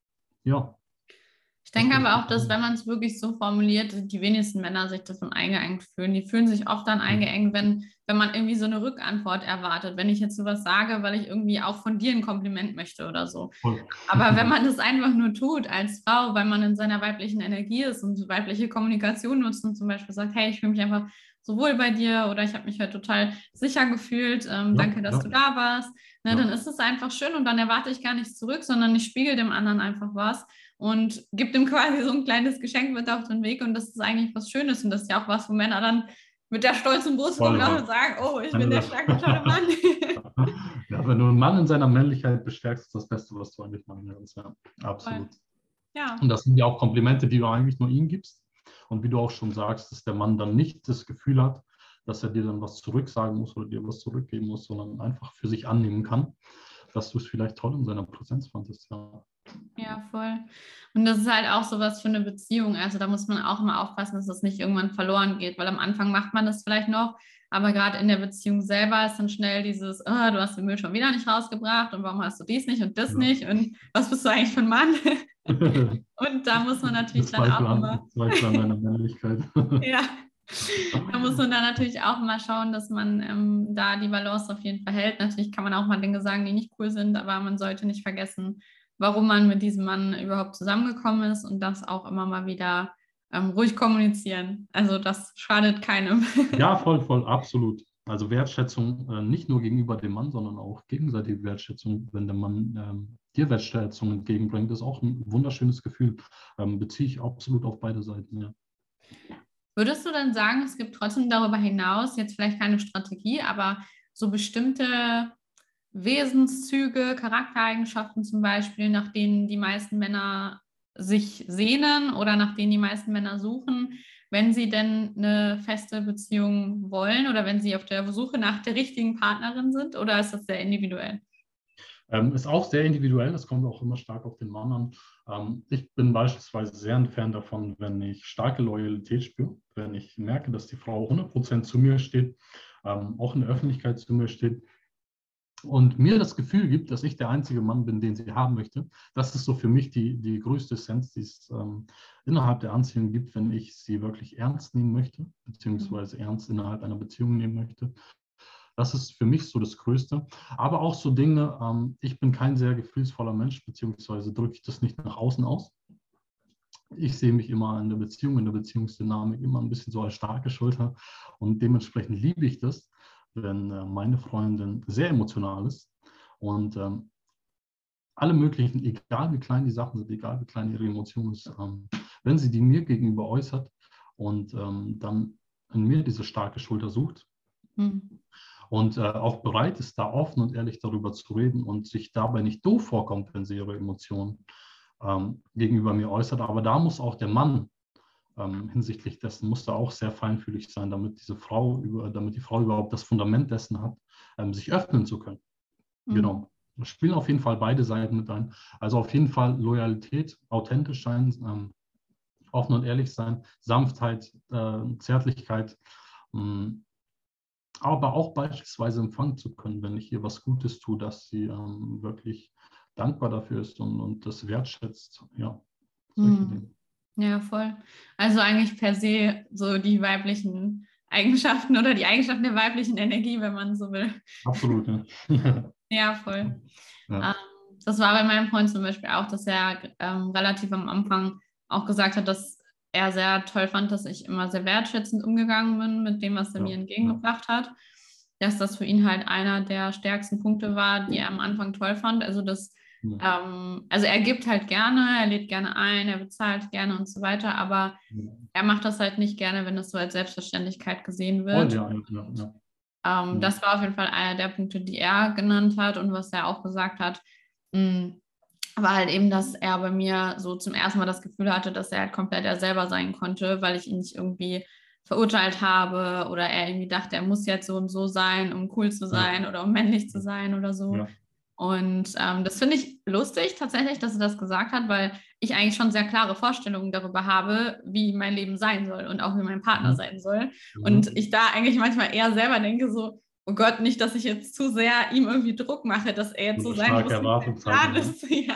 Ja. Ich denke aber auch, dass wenn man es wirklich so formuliert, die wenigsten Männer sich davon eingeengt fühlen. Die fühlen sich oft dann eingeengt, wenn man irgendwie so eine Rückantwort erwartet. Wenn ich jetzt sowas sage, weil ich irgendwie auch von dir ein Kompliment möchte oder so. Voll. Aber wenn man das einfach nur tut als Frau, weil man in seiner weiblichen Energie ist und weibliche Kommunikation nutzt und zum Beispiel sagt, hey, ich fühle mich einfach so wohl bei dir oder ich habe mich heute total sicher gefühlt, danke, dass du da warst, ne, dann ist es einfach schön und dann erwarte ich gar nichts zurück, sondern ich spiegel dem anderen einfach was und gebe dem quasi so ein kleines Geschenk mit auf den Weg und das ist eigentlich was Schönes und das ist ja auch was, wo Männer dann mit der stolzen Brust rumlaufen und sagen, oh, ich bin der starke, tolle Mann. Ja, wenn du einen Mann in seiner Männlichkeit bestärkst, ist das Beste, was du eigentlich machen kannst. Ja, absolut. Ja. Und das sind ja auch Komplimente, die du eigentlich nur ihm gibst. Und wie du auch schon sagst, dass der Mann dann nicht das Gefühl hat, dass er dir dann was zurücksagen muss oder dir was zurückgeben muss, sondern einfach für sich annehmen kann, dass du es vielleicht toll in seiner Präsenz fandest. Ja. Ja, voll. Und das ist halt auch sowas für eine Beziehung. Also da muss man auch immer aufpassen, dass das nicht irgendwann verloren geht, weil am Anfang macht man das vielleicht noch, aber gerade in der Beziehung selber ist dann schnell dieses, oh, du hast den Müll schon wieder nicht rausgebracht und warum hast du dies nicht und das nicht und was bist du eigentlich für ein Mann? Und da muss man natürlich dann auch immer... Zweifel an deiner Männlichkeit. Ja, da muss man dann natürlich auch mal schauen, dass man da die Balance auf jeden Fall hält. Natürlich kann man auch mal Dinge sagen, die nicht cool sind, aber man sollte nicht vergessen, warum man mit diesem Mann überhaupt zusammengekommen ist und das auch immer mal wieder ruhig kommunizieren. Also das schadet keinem. Ja, voll, absolut. Also Wertschätzung nicht nur gegenüber dem Mann, sondern auch gegenseitige Wertschätzung, wenn der Mann dir Wertschätzung entgegenbringt, ist auch ein wunderschönes Gefühl. Beziehe ich absolut auf beide Seiten, ja. Würdest du dann sagen, es gibt trotzdem darüber hinaus jetzt vielleicht keine Strategie, aber so bestimmte Wesenszüge, Charaktereigenschaften zum Beispiel, nach denen die meisten Männer sich sehnen oder nach denen die meisten Männer suchen, wenn sie denn eine feste Beziehung wollen oder wenn sie auf der Suche nach der richtigen Partnerin sind, oder ist das sehr individuell? Ist auch sehr individuell, das kommt auch immer stark auf den Mann an. Ich bin beispielsweise sehr ein Fan davon, wenn ich starke Loyalität spüre, wenn ich merke, dass die Frau 100% zu mir steht, auch in der Öffentlichkeit zu mir steht und mir das Gefühl gibt, dass ich der einzige Mann bin, den sie haben möchte. Das ist so für mich die größte Essenz, die es innerhalb der Anziehung gibt, wenn ich sie wirklich ernst nehmen möchte, beziehungsweise ernst innerhalb einer Beziehung nehmen möchte. Das ist für mich so das Größte. Aber auch so Dinge, ich bin kein sehr gefühlsvoller Mensch, beziehungsweise drücke ich das nicht nach außen aus. Ich sehe mich immer in der Beziehung, in der Beziehungsdynamik immer ein bisschen so als starke Schulter. Und dementsprechend liebe ich das, wenn meine Freundin sehr emotional ist und alle möglichen, egal wie klein die Sachen sind, egal wie klein ihre Emotion ist, wenn sie die mir gegenüber äußert und dann in mir diese starke Schulter sucht, und auch bereit ist, da offen und ehrlich darüber zu reden und sich dabei nicht doof vorkommt, wenn sie ihre Emotionen gegenüber mir äußert. Aber da muss auch der Mann hinsichtlich dessen, muss da auch sehr feinfühlig sein, damit die Frau überhaupt das Fundament dessen hat, sich öffnen zu können. Genau. Da spielen auf jeden Fall beide Seiten mit ein. Also auf jeden Fall Loyalität, authentisch sein, offen und ehrlich sein, Sanftheit, Zärtlichkeit, aber auch beispielsweise empfangen zu können, wenn ich ihr was Gutes tue, dass sie wirklich dankbar dafür ist und das wertschätzt. Ja, solche Dinge. Ja, voll. Also eigentlich per se so die weiblichen Eigenschaften oder die Eigenschaften der weiblichen Energie, wenn man so will. Absolut, ja. Ja, voll. Ja. Das war bei meinem Freund zum Beispiel auch, dass er relativ am Anfang auch gesagt hat, dass er sehr toll fand, dass ich immer sehr wertschätzend umgegangen bin mit dem, was er mir entgegengebracht hat. Dass das für ihn halt einer der stärksten Punkte war, die er am Anfang toll fand. Also also er gibt halt gerne, er lädt gerne ein, er bezahlt gerne und so weiter, aber er macht das halt nicht gerne, wenn das so als Selbstverständlichkeit gesehen wird. Das war auf jeden Fall einer der Punkte, die er genannt hat und was er auch gesagt hat, war halt eben, dass er bei mir so zum ersten Mal das Gefühl hatte, dass er halt komplett er selber sein konnte, weil ich ihn nicht irgendwie verurteilt habe oder er irgendwie dachte, er muss jetzt so und so sein, um cool zu sein oder um männlich zu sein oder so. Ja. Und das finde ich lustig tatsächlich, dass er das gesagt hat, weil ich eigentlich schon sehr klare Vorstellungen darüber habe, wie mein Leben sein soll und auch wie mein Partner sein soll. Und ich da eigentlich manchmal eher selber denke so, oh Gott, nicht, dass ich jetzt zu sehr ihm irgendwie Druck mache, dass er jetzt so sein muss, Starke Erwartungshaltung. ist. Ja.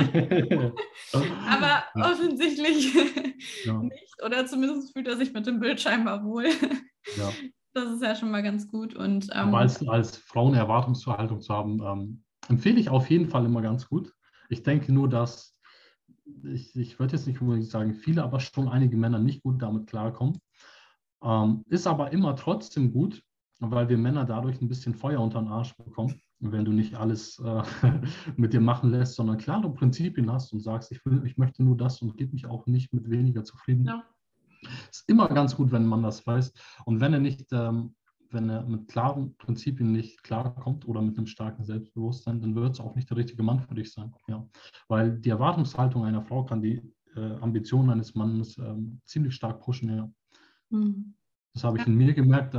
Aber offensichtlich Ja. nicht. Oder zumindest fühlt er sich mit dem Bild scheinbar wohl. Ja. Das ist ja schon mal ganz gut. Und, Aber als Frau eine Erwartungshaltung zu haben, empfehle ich auf jeden Fall immer ganz gut. Ich denke nur, dass ich würde jetzt nicht unbedingt sagen viele, aber schon einige Männer nicht gut damit klarkommen. Ist aber immer trotzdem gut, weil wir Männer dadurch ein bisschen Feuer unter den Arsch bekommen. Wenn du nicht alles mit dir machen lässt, sondern klare Prinzipien hast und sagst, ich möchte nur das und gebe mich auch nicht mit weniger zufrieden. ja. Ist immer ganz gut, wenn man das weiß. Und wenn er mit klaren Prinzipien nicht klarkommt oder mit einem starken Selbstbewusstsein, dann wird es auch nicht der richtige Mann für dich sein. Ja. Weil die Erwartungshaltung einer Frau kann die Ambitionen eines Mannes ziemlich stark pushen. Ja. Mhm. Das habe ich in mir gemerkt,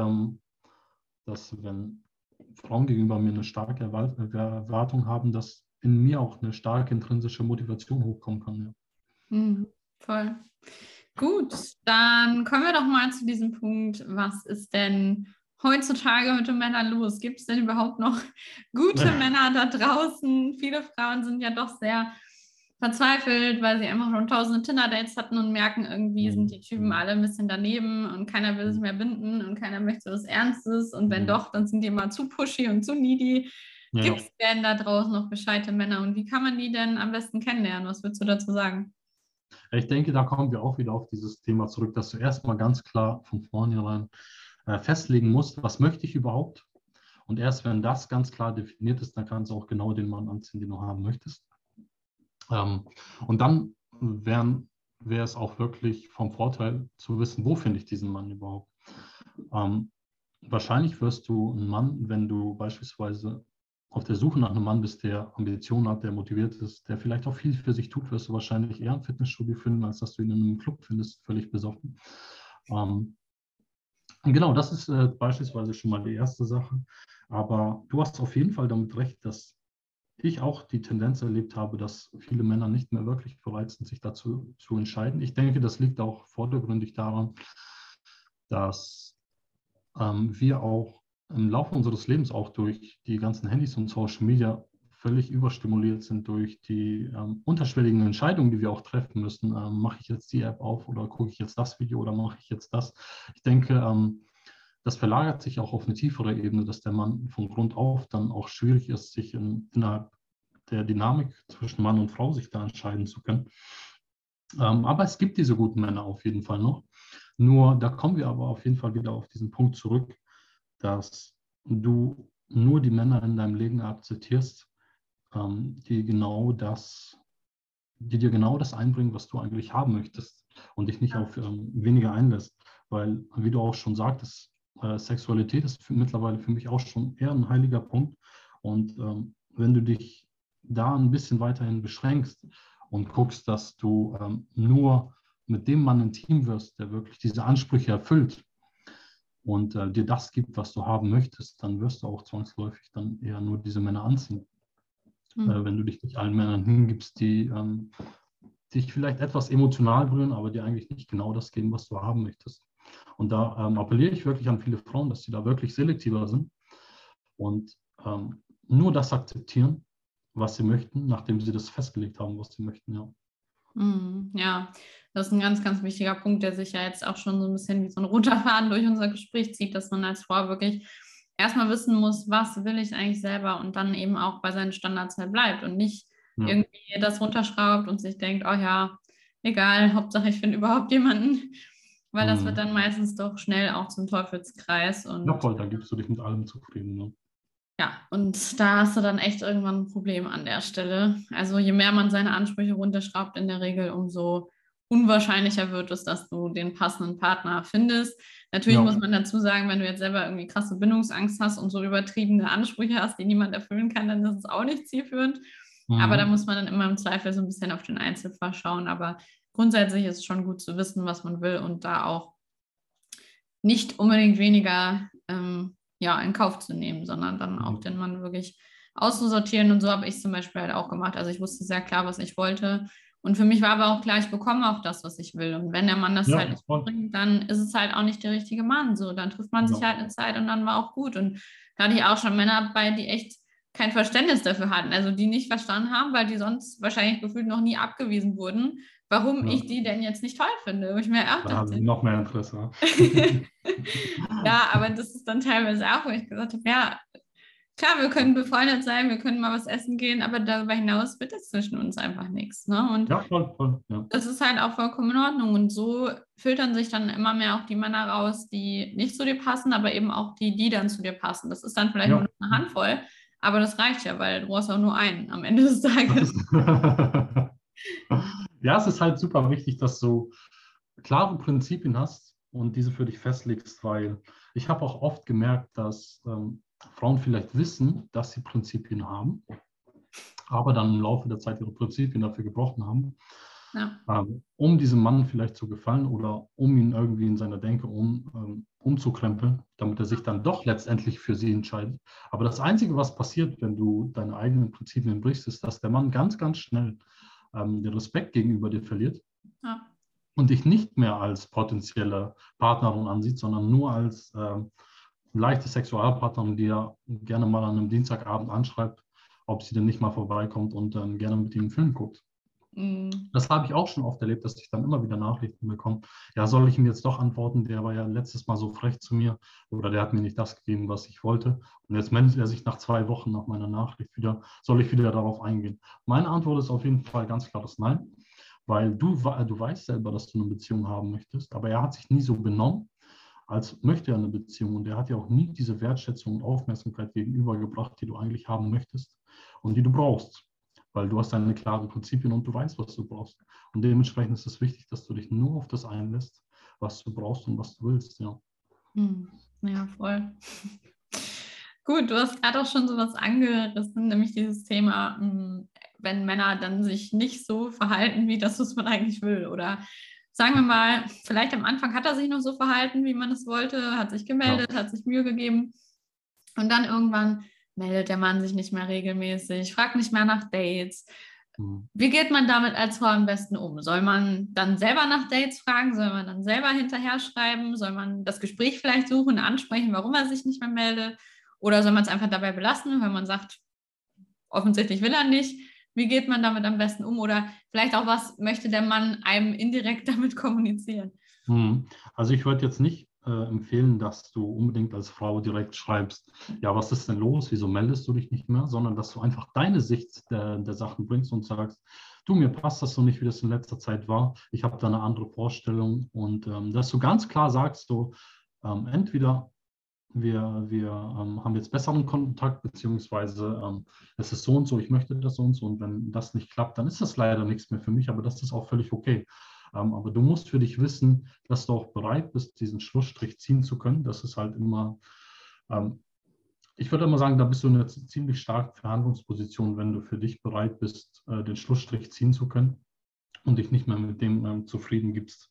dass wenn Frauen gegenüber mir eine starke Erwartung haben, dass in mir auch eine starke intrinsische Motivation hochkommen kann. Ja. Mhm. Voll. Gut, dann kommen wir doch mal zu diesem Punkt. Was ist denn heutzutage mit den Männern los? Gibt es denn überhaupt noch gute Männer da draußen? Viele Frauen sind ja doch sehr verzweifelt, weil sie einfach schon tausende Tinder-Dates hatten und merken, irgendwie sind die Typen alle ein bisschen daneben und keiner will sich mehr binden und keiner möchte was Ernstes. Und wenn doch, dann sind die immer zu pushy und zu needy. Ja. Gibt es denn da draußen noch gescheite Männer und wie kann man die denn am besten kennenlernen? Was würdest du dazu sagen? Ich denke, da kommen wir auch wieder auf dieses Thema zurück, dass du erstmal ganz klar von vornherein festlegen musst, was möchte ich überhaupt? Und erst wenn das ganz klar definiert ist, dann kannst du auch genau den Mann anziehen, den du haben möchtest. Und dann wäre es auch wirklich vom Vorteil zu wissen, wo finde ich diesen Mann überhaupt? Wahrscheinlich wirst du einen Mann, wenn du beispielsweise auf der Suche nach einem Mann bist, der Ambitionen hat, der motiviert ist, der vielleicht auch viel für sich tut, wirst du wahrscheinlich eher ein Fitnessstudio finden, als dass du ihn in einem Club findest, völlig besoffen. Und genau, das ist beispielsweise schon mal die erste Sache. Aber du hast auf jeden Fall damit recht, dass ich auch die Tendenz erlebt habe, dass viele Männer nicht mehr wirklich bereit sind, sich dazu zu entscheiden. Ich denke, das liegt auch vordergründig daran, dass wir auch im Laufe unseres Lebens auch durch die ganzen Handys und Social Media völlig überstimuliert sind durch die unterschwelligen Entscheidungen, die wir auch treffen müssen. Mache ich jetzt die App auf oder gucke ich jetzt das Video oder mache ich jetzt das? Ich denke, das verlagert sich auch auf eine tiefere Ebene, dass der Mann von Grund auf dann auch schwierig ist, sich innerhalb der Dynamik zwischen Mann und Frau sich da entscheiden zu können. Aber es gibt diese guten Männer auf jeden Fall noch. Nur, da kommen wir aber auf jeden Fall wieder auf diesen Punkt zurück, dass du nur die Männer in deinem Leben akzeptierst, die dir genau das einbringen, was du eigentlich haben möchtest und dich nicht auf weniger einlässt. Weil, wie du auch schon sagtest, Sexualität ist mittlerweile für mich auch schon eher ein heiliger Punkt. Und wenn du dich da ein bisschen weiterhin beschränkst und guckst, dass du nur mit dem Mann intim wirst, der wirklich diese Ansprüche erfüllt und dir das gibt, was du haben möchtest, dann wirst du auch zwangsläufig dann eher nur diese Männer anziehen. Wenn du dich nicht allen Männern hingibst, die dich vielleicht etwas emotional berühren, aber dir eigentlich nicht genau das geben, was du haben möchtest. Und da appelliere ich wirklich an viele Frauen, dass sie da wirklich selektiver sind und nur das akzeptieren, was sie möchten, nachdem sie das festgelegt haben, was sie möchten, ja. Ja, das ist ein ganz, ganz wichtiger Punkt, der sich ja jetzt auch schon so ein bisschen wie so ein roter Faden durch unser Gespräch zieht, dass man als Frau wirklich erstmal wissen muss, was will ich eigentlich selber und dann eben auch bei seinen Standards halt bleibt und nicht irgendwie das runterschraubt und sich denkt, oh ja, egal, Hauptsache ich finde überhaupt jemanden, weil das wird dann meistens doch schnell auch zum Teufelskreis. Und ja, voll, da gibst du dich mit allem zufrieden. Ne? ja, und da hast du dann echt irgendwann ein Problem an der Stelle. Also je mehr man seine Ansprüche runterschraubt in der Regel, umso unwahrscheinlicher wird es, dass du den passenden Partner findest. Natürlich muss man dazu sagen, wenn du jetzt selber irgendwie krasse Bindungsangst hast und so übertriebene Ansprüche hast, die niemand erfüllen kann, dann ist es auch nicht zielführend. Aber da muss man dann immer im Zweifel so ein bisschen auf den Einzelfall schauen. Aber grundsätzlich ist es schon gut zu wissen, was man will und da auch nicht unbedingt weniger in Kauf zu nehmen, sondern dann auch den Mann wirklich auszusortieren. Und so habe ich es zum Beispiel halt auch gemacht. Also ich wusste sehr klar, was ich wollte. Und für mich war aber auch klar, ich bekomme auch das, was ich will. Und wenn der Mann das halt nicht bringt, dann ist es halt auch nicht der richtige Mann. So, dann trifft man sich halt eine Zeit und dann war auch gut. Und Da hatte ich auch schon Männer bei, die echt kein Verständnis dafür hatten, also die nicht verstanden haben, weil die sonst wahrscheinlich gefühlt noch nie abgewiesen wurden, warum Ja, ich die denn jetzt nicht toll finde. Wo ich mir auch da haben sie dachte, noch mehr Interesse. ja, aber das ist dann teilweise auch, wo ich gesagt habe, ja, klar, wir können befreundet sein, wir können mal was essen gehen, aber darüber hinaus wird es zwischen uns einfach nichts. Ne? Und Ja, voll, voll. Ja. das ist halt auch vollkommen in Ordnung. Und so filtern sich dann immer mehr auch die Männer raus, die nicht zu dir passen, aber eben auch die, die dann zu dir passen. Das ist dann vielleicht nur Ja. noch eine Handvoll, aber das reicht ja, weil du brauchst auch nur einen am Ende des Das Tages. ist ja, es ist halt super wichtig, dass du klare Prinzipien hast und diese für dich festlegst, weil ich habe auch oft gemerkt, dass Frauen vielleicht wissen, dass sie Prinzipien haben, aber dann im Laufe der Zeit ihre Prinzipien dafür gebrochen haben, Ja. um diesem Mann vielleicht zu gefallen oder um ihn irgendwie in seiner Denke umzukrempeln, damit er sich dann doch letztendlich für sie entscheidet. Aber das Einzige, was passiert, wenn du deine eigenen Prinzipien brichst, ist, dass der Mann ganz, ganz schnell den Respekt gegenüber dir verliert Ja. und dich nicht mehr als potenzielle Partnerin ansieht, sondern nur als leichte Sexualpartnerin, die er gerne mal an einem Dienstagabend anschreibt, ob sie denn nicht mal vorbeikommt und gerne mit ihm einen Film guckt. Mm. Das habe ich auch schon oft erlebt, dass ich dann immer wieder Nachrichten bekomme. Ja, soll ich ihm jetzt doch antworten? Der war ja letztes Mal so frech zu mir oder der hat mir nicht das gegeben, was ich wollte. Und jetzt meldet er sich nach 2 Wochen nach meiner Nachricht wieder. Soll ich wieder darauf eingehen? Meine Antwort ist auf jeden Fall ganz klares Nein, weil du weißt selber, dass du eine Beziehung haben möchtest, aber er hat sich nie so benommen, als möchte er eine Beziehung. Und er hat ja auch nie diese Wertschätzung und Aufmerksamkeit gegenübergebracht, die du eigentlich haben möchtest und die du brauchst. Weil du hast deine klaren Prinzipien und du weißt, was du brauchst. Und dementsprechend ist es wichtig, dass du dich nur auf das einlässt, was du brauchst und was du willst. Ja, Ja, voll. Gut, du hast gerade auch schon sowas angerissen, nämlich dieses Thema, wenn Männer dann sich nicht so verhalten, wie das, was man eigentlich will. Oder sagen wir mal, vielleicht am Anfang hat er sich noch so verhalten, wie man es wollte, hat sich ja. gemeldet, hat sich Mühe gegeben. Und dann irgendwann meldet der Mann sich nicht mehr regelmäßig, fragt nicht mehr nach Dates. Mhm. Wie geht man damit als Frau am besten um? Soll man dann selber nach Dates fragen? Soll man dann selber hinterher schreiben? Soll man das Gespräch vielleicht suchen, ansprechen, warum er sich nicht mehr meldet? Oder soll man es einfach dabei belassen, wenn man sagt, offensichtlich will er nicht? Wie geht man damit am besten um? Oder vielleicht auch, was möchte der Mann einem indirekt damit kommunizieren? Also ich würde jetzt nicht empfehlen, dass du unbedingt als Frau direkt schreibst, ja, was ist denn los, wieso meldest du dich nicht mehr, sondern dass du einfach deine Sicht der Sachen bringst und sagst, du, mir passt das so nicht, wie das in letzter Zeit war, ich habe da eine andere Vorstellung und dass du ganz klar sagst, so entweder wir haben jetzt besseren Kontakt, beziehungsweise es ist so und so, ich möchte das so und wenn das nicht klappt, dann ist das leider nichts mehr für mich, aber das ist auch völlig okay. Aber du musst für dich wissen, dass du auch bereit bist, diesen Schlussstrich ziehen zu können. Das ist halt immer, ähm, ich würde immer sagen, da bist du in einer ziemlich starken Verhandlungsposition, wenn du für dich bereit bist, den Schlussstrich ziehen zu können und dich nicht mehr mit dem zufrieden gibst.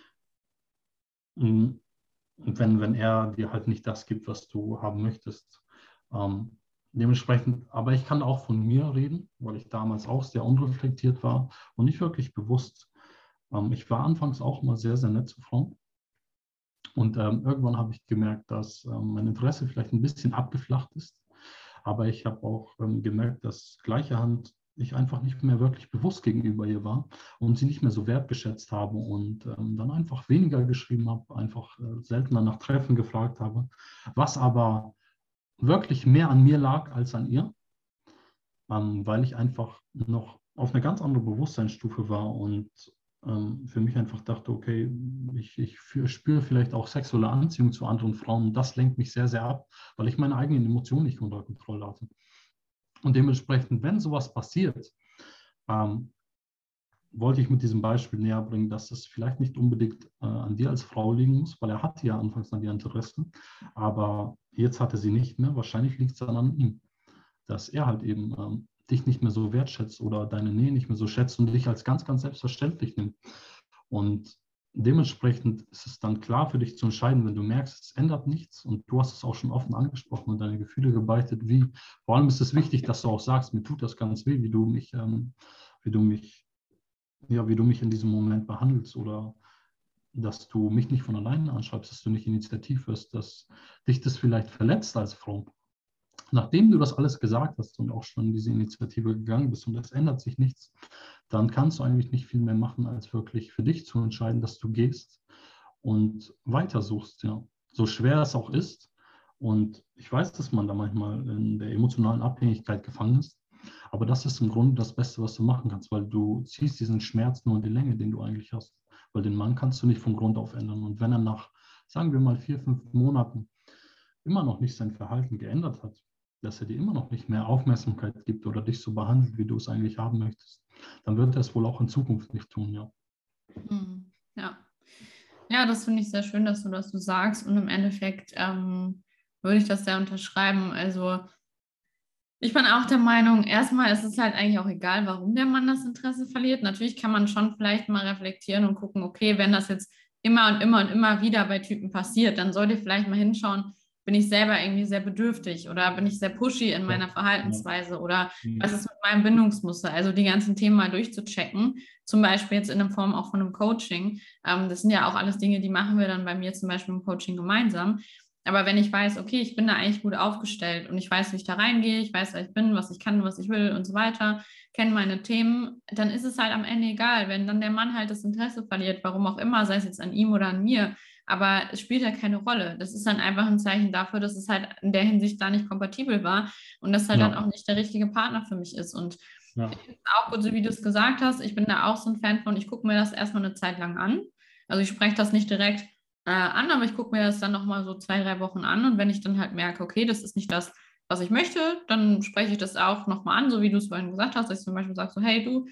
Und wenn er dir halt nicht das gibt, was du haben möchtest. Dementsprechend, aber ich kann auch von mir reden, weil ich damals auch sehr unreflektiert war und nicht wirklich bewusst. Ich war anfangs auch mal sehr, sehr nett zu Frauen. Und irgendwann habe ich gemerkt, dass mein Interesse vielleicht ein bisschen abgeflacht ist. Aber ich habe auch gemerkt, dass gleiche Hand ich einfach nicht mehr wirklich bewusst gegenüber ihr war und sie nicht mehr so wertgeschätzt habe und dann einfach weniger geschrieben habe, einfach seltener nach Treffen gefragt habe, was aber wirklich mehr an mir lag als an ihr, weil ich einfach noch auf eine ganz andere Bewusstseinsstufe war und für mich einfach dachte, okay, ich spüre vielleicht auch sexuelle Anziehung zu anderen Frauen und das lenkt mich sehr, sehr ab, weil ich meine eigenen Emotionen nicht unter Kontrolle hatte. Und dementsprechend, wenn sowas passiert, ähm, wollte ich mit diesem Beispiel näher bringen, dass es vielleicht nicht unbedingt an dir als Frau liegen muss, weil er hatte ja anfangs an dir Interesse, aber jetzt hat er sie nicht mehr. Wahrscheinlich liegt es dann an ihm, dass er halt eben dich nicht mehr so wertschätzt oder deine Nähe nicht mehr so schätzt und dich als ganz, ganz selbstverständlich nimmt. Und dementsprechend ist es dann klar für dich zu entscheiden, wenn du merkst, es ändert nichts und du hast es auch schon offen angesprochen und deine Gefühle gebeichtet, wie, vor allem ist es wichtig, dass du auch sagst, mir tut das ganz weh, wie du mich in diesem Moment behandelst oder dass du mich nicht von alleine anschreibst, dass du nicht initiativ wirst, dass dich das vielleicht verletzt als Frau. Nachdem du das alles gesagt hast und auch schon in diese Initiative gegangen bist und es ändert sich nichts, dann kannst du eigentlich nicht viel mehr machen, als wirklich für dich zu entscheiden, dass du gehst und weitersuchst, ja. So schwer es auch ist. Und ich weiß, dass man da manchmal in der emotionalen Abhängigkeit gefangen ist. Aber das ist im Grunde das Beste, was du machen kannst, weil du ziehst diesen Schmerz nur in die Länge, den du eigentlich hast. Weil den Mann kannst du nicht von Grund auf ändern. Und wenn er nach, sagen wir mal, 4, 5 Monaten immer noch nicht sein Verhalten geändert hat, dass er dir immer noch nicht mehr Aufmerksamkeit gibt oder dich so behandelt, wie du es eigentlich haben möchtest, dann wird er es wohl auch in Zukunft nicht tun, ja. Ja. Ja, das finde ich sehr schön, dass du das so sagst. Und im Endeffekt würde ich das sehr unterschreiben. Also ich bin auch der Meinung, erstmal ist es halt eigentlich auch egal, warum der Mann das Interesse verliert. Natürlich kann man schon vielleicht mal reflektieren und gucken, okay, wenn das jetzt immer und immer und immer wieder bei Typen passiert, dann sollt ihr vielleicht mal hinschauen, bin ich selber irgendwie sehr bedürftig oder bin ich sehr pushy in meiner Verhaltensweise oder was ist mit meinem Bindungsmuster? Also die ganzen Themen mal durchzuchecken, zum Beispiel jetzt in der Form auch von einem Coaching. Das sind ja auch alles Dinge, die machen wir dann bei mir zum Beispiel im Coaching gemeinsam. Aber wenn ich weiß, okay, ich bin da eigentlich gut aufgestellt und ich weiß, wie ich da reingehe, ich weiß, wer ich bin, was ich kann, was ich will und so weiter, kenne meine Themen, dann ist es halt am Ende egal. Wenn dann der Mann halt das Interesse verliert, warum auch immer, sei es jetzt an ihm oder an mir, aber es spielt ja keine Rolle. Das ist dann einfach ein Zeichen dafür, dass es halt in der Hinsicht da nicht kompatibel war und dass halt dann auch nicht der richtige Partner für mich ist. Und ich finde es auch gut, so wie du es gesagt hast, ich bin da auch so ein Fan von, ich gucke mir das erstmal eine Zeit lang an. Also ich spreche das nicht direkt an, aber ich gucke mir das dann nochmal so 2, 3 Wochen an und wenn ich dann halt merke, okay, das ist nicht das, was ich möchte, dann spreche ich das auch nochmal an, so wie du es vorhin gesagt hast, dass ich zum Beispiel sage so, hey du,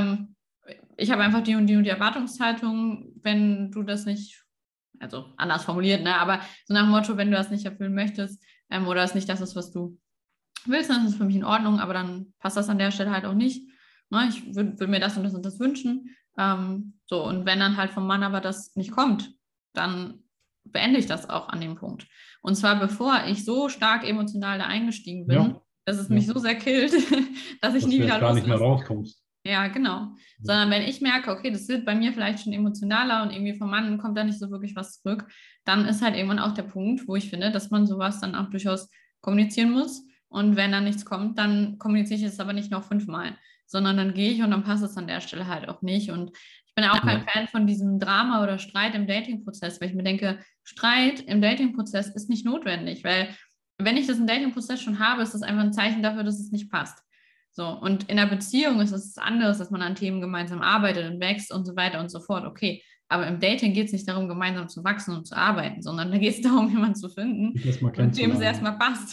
ich habe einfach die und die Erwartungshaltung, wenn du das nicht, also anders formuliert, ne, aber so nach dem Motto, wenn du das nicht erfüllen möchtest oder es nicht das ist, was du willst, dann ist es für mich in Ordnung, aber dann passt das an der Stelle halt auch nicht. Ne? Ich würde mir das und das wünschen. So, und wenn dann halt vom Mann aber das nicht kommt, dann beende ich das auch an dem Punkt. Und zwar bevor ich so stark emotional da eingestiegen bin, dass es mich so sehr killt, dass ich nie wieder gar nicht mehr loslasse. rauskommst. Ja, genau. Sondern wenn ich merke, okay, das wird bei mir vielleicht schon emotionaler und irgendwie vom Mann kommt da nicht so wirklich was zurück, dann ist halt irgendwann auch der Punkt, wo ich finde, dass man sowas dann auch durchaus kommunizieren muss. Und wenn dann nichts kommt, dann kommuniziere ich es aber nicht noch 5-mal, sondern dann gehe ich und dann passt es an der Stelle halt auch nicht. Und ich bin auch kein Fan von diesem Drama oder Streit im Dating-Prozess, weil ich mir denke, Streit im Dating-Prozess ist nicht notwendig, weil wenn ich das im Dating-Prozess schon habe, ist das einfach ein Zeichen dafür, dass es nicht passt. So, und in einer Beziehung ist es anderes, dass man an Themen gemeinsam arbeitet und wächst und so weiter und so fort. Okay, aber im Dating geht es nicht darum, gemeinsam zu wachsen und zu arbeiten, sondern da geht es darum, jemanden zu finden, mit dem es erstmal passt.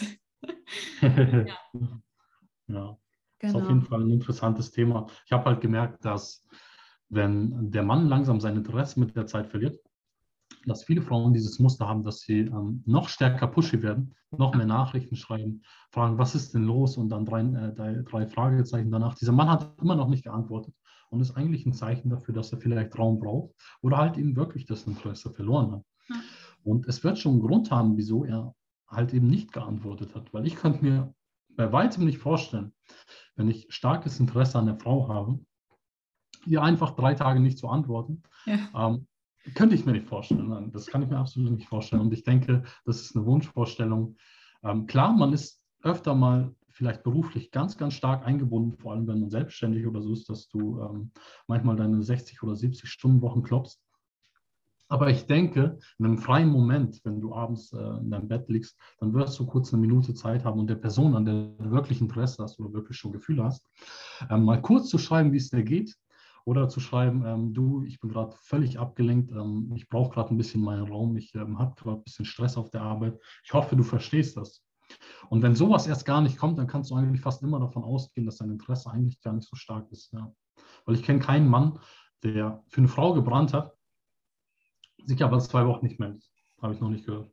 Ja. Ja, ist auf jeden Genau. Fall ein interessantes Thema. Ich habe halt gemerkt, dass wenn der Mann langsam sein Interesse mit der Zeit verliert, dass viele Frauen dieses Muster haben, dass sie noch stärker pushy werden, noch mehr Nachrichten schreiben, fragen, was ist denn los? Und dann drei Fragezeichen danach. Dieser Mann hat immer noch nicht geantwortet und ist eigentlich ein Zeichen dafür, dass er vielleicht Raum braucht oder halt eben wirklich das Interesse verloren hat. Ja. Und es wird schon einen Grund haben, wieso er halt eben nicht geantwortet hat, weil ich könnte mir bei weitem nicht vorstellen, wenn ich starkes Interesse an der Frau habe, ihr einfach 3 Tage nicht zu antworten, könnte ich mir nicht vorstellen. Nein, das kann ich mir absolut nicht vorstellen. Und ich denke, das ist eine Wunschvorstellung. Klar, man ist öfter mal vielleicht beruflich ganz, ganz stark eingebunden, vor allem wenn man selbstständig oder so ist, dass du manchmal deine 60 oder 70 Stunden Wochen klopfst. Aber ich denke, in einem freien Moment, wenn du abends in deinem Bett liegst, dann wirst du kurz eine Minute Zeit haben und der Person, an der du wirklich Interesse hast oder wirklich schon Gefühle hast, mal kurz zu schreiben, wie es dir geht. Oder zu schreiben, du, ich bin gerade völlig abgelenkt, ich brauche gerade ein bisschen meinen Raum, ich habe gerade ein bisschen Stress auf der Arbeit. Ich hoffe, du verstehst das. Und wenn sowas erst gar nicht kommt, dann kannst du eigentlich fast immer davon ausgehen, dass dein Interesse eigentlich gar nicht so stark ist. Ja. Weil ich kenne keinen Mann, der für eine Frau gebrannt hat, sich aber 2 Wochen nicht meldet. Habe ich noch nicht gehört.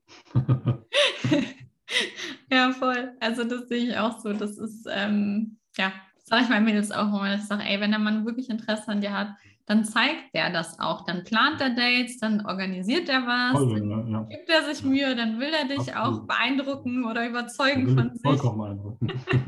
Ja, voll. Also das sehe ich auch so. Das ist, ja, sage ich meinen Mädels auch immer, dass ich sage, ey, wenn der Mann wirklich Interesse an dir hat, dann zeigt der das auch. Dann plant er Dates, dann organisiert er was, dann gibt er sich Mühe, dann will er dich auch beeindrucken oder überzeugen von sich. Vollkommen beeindrucken.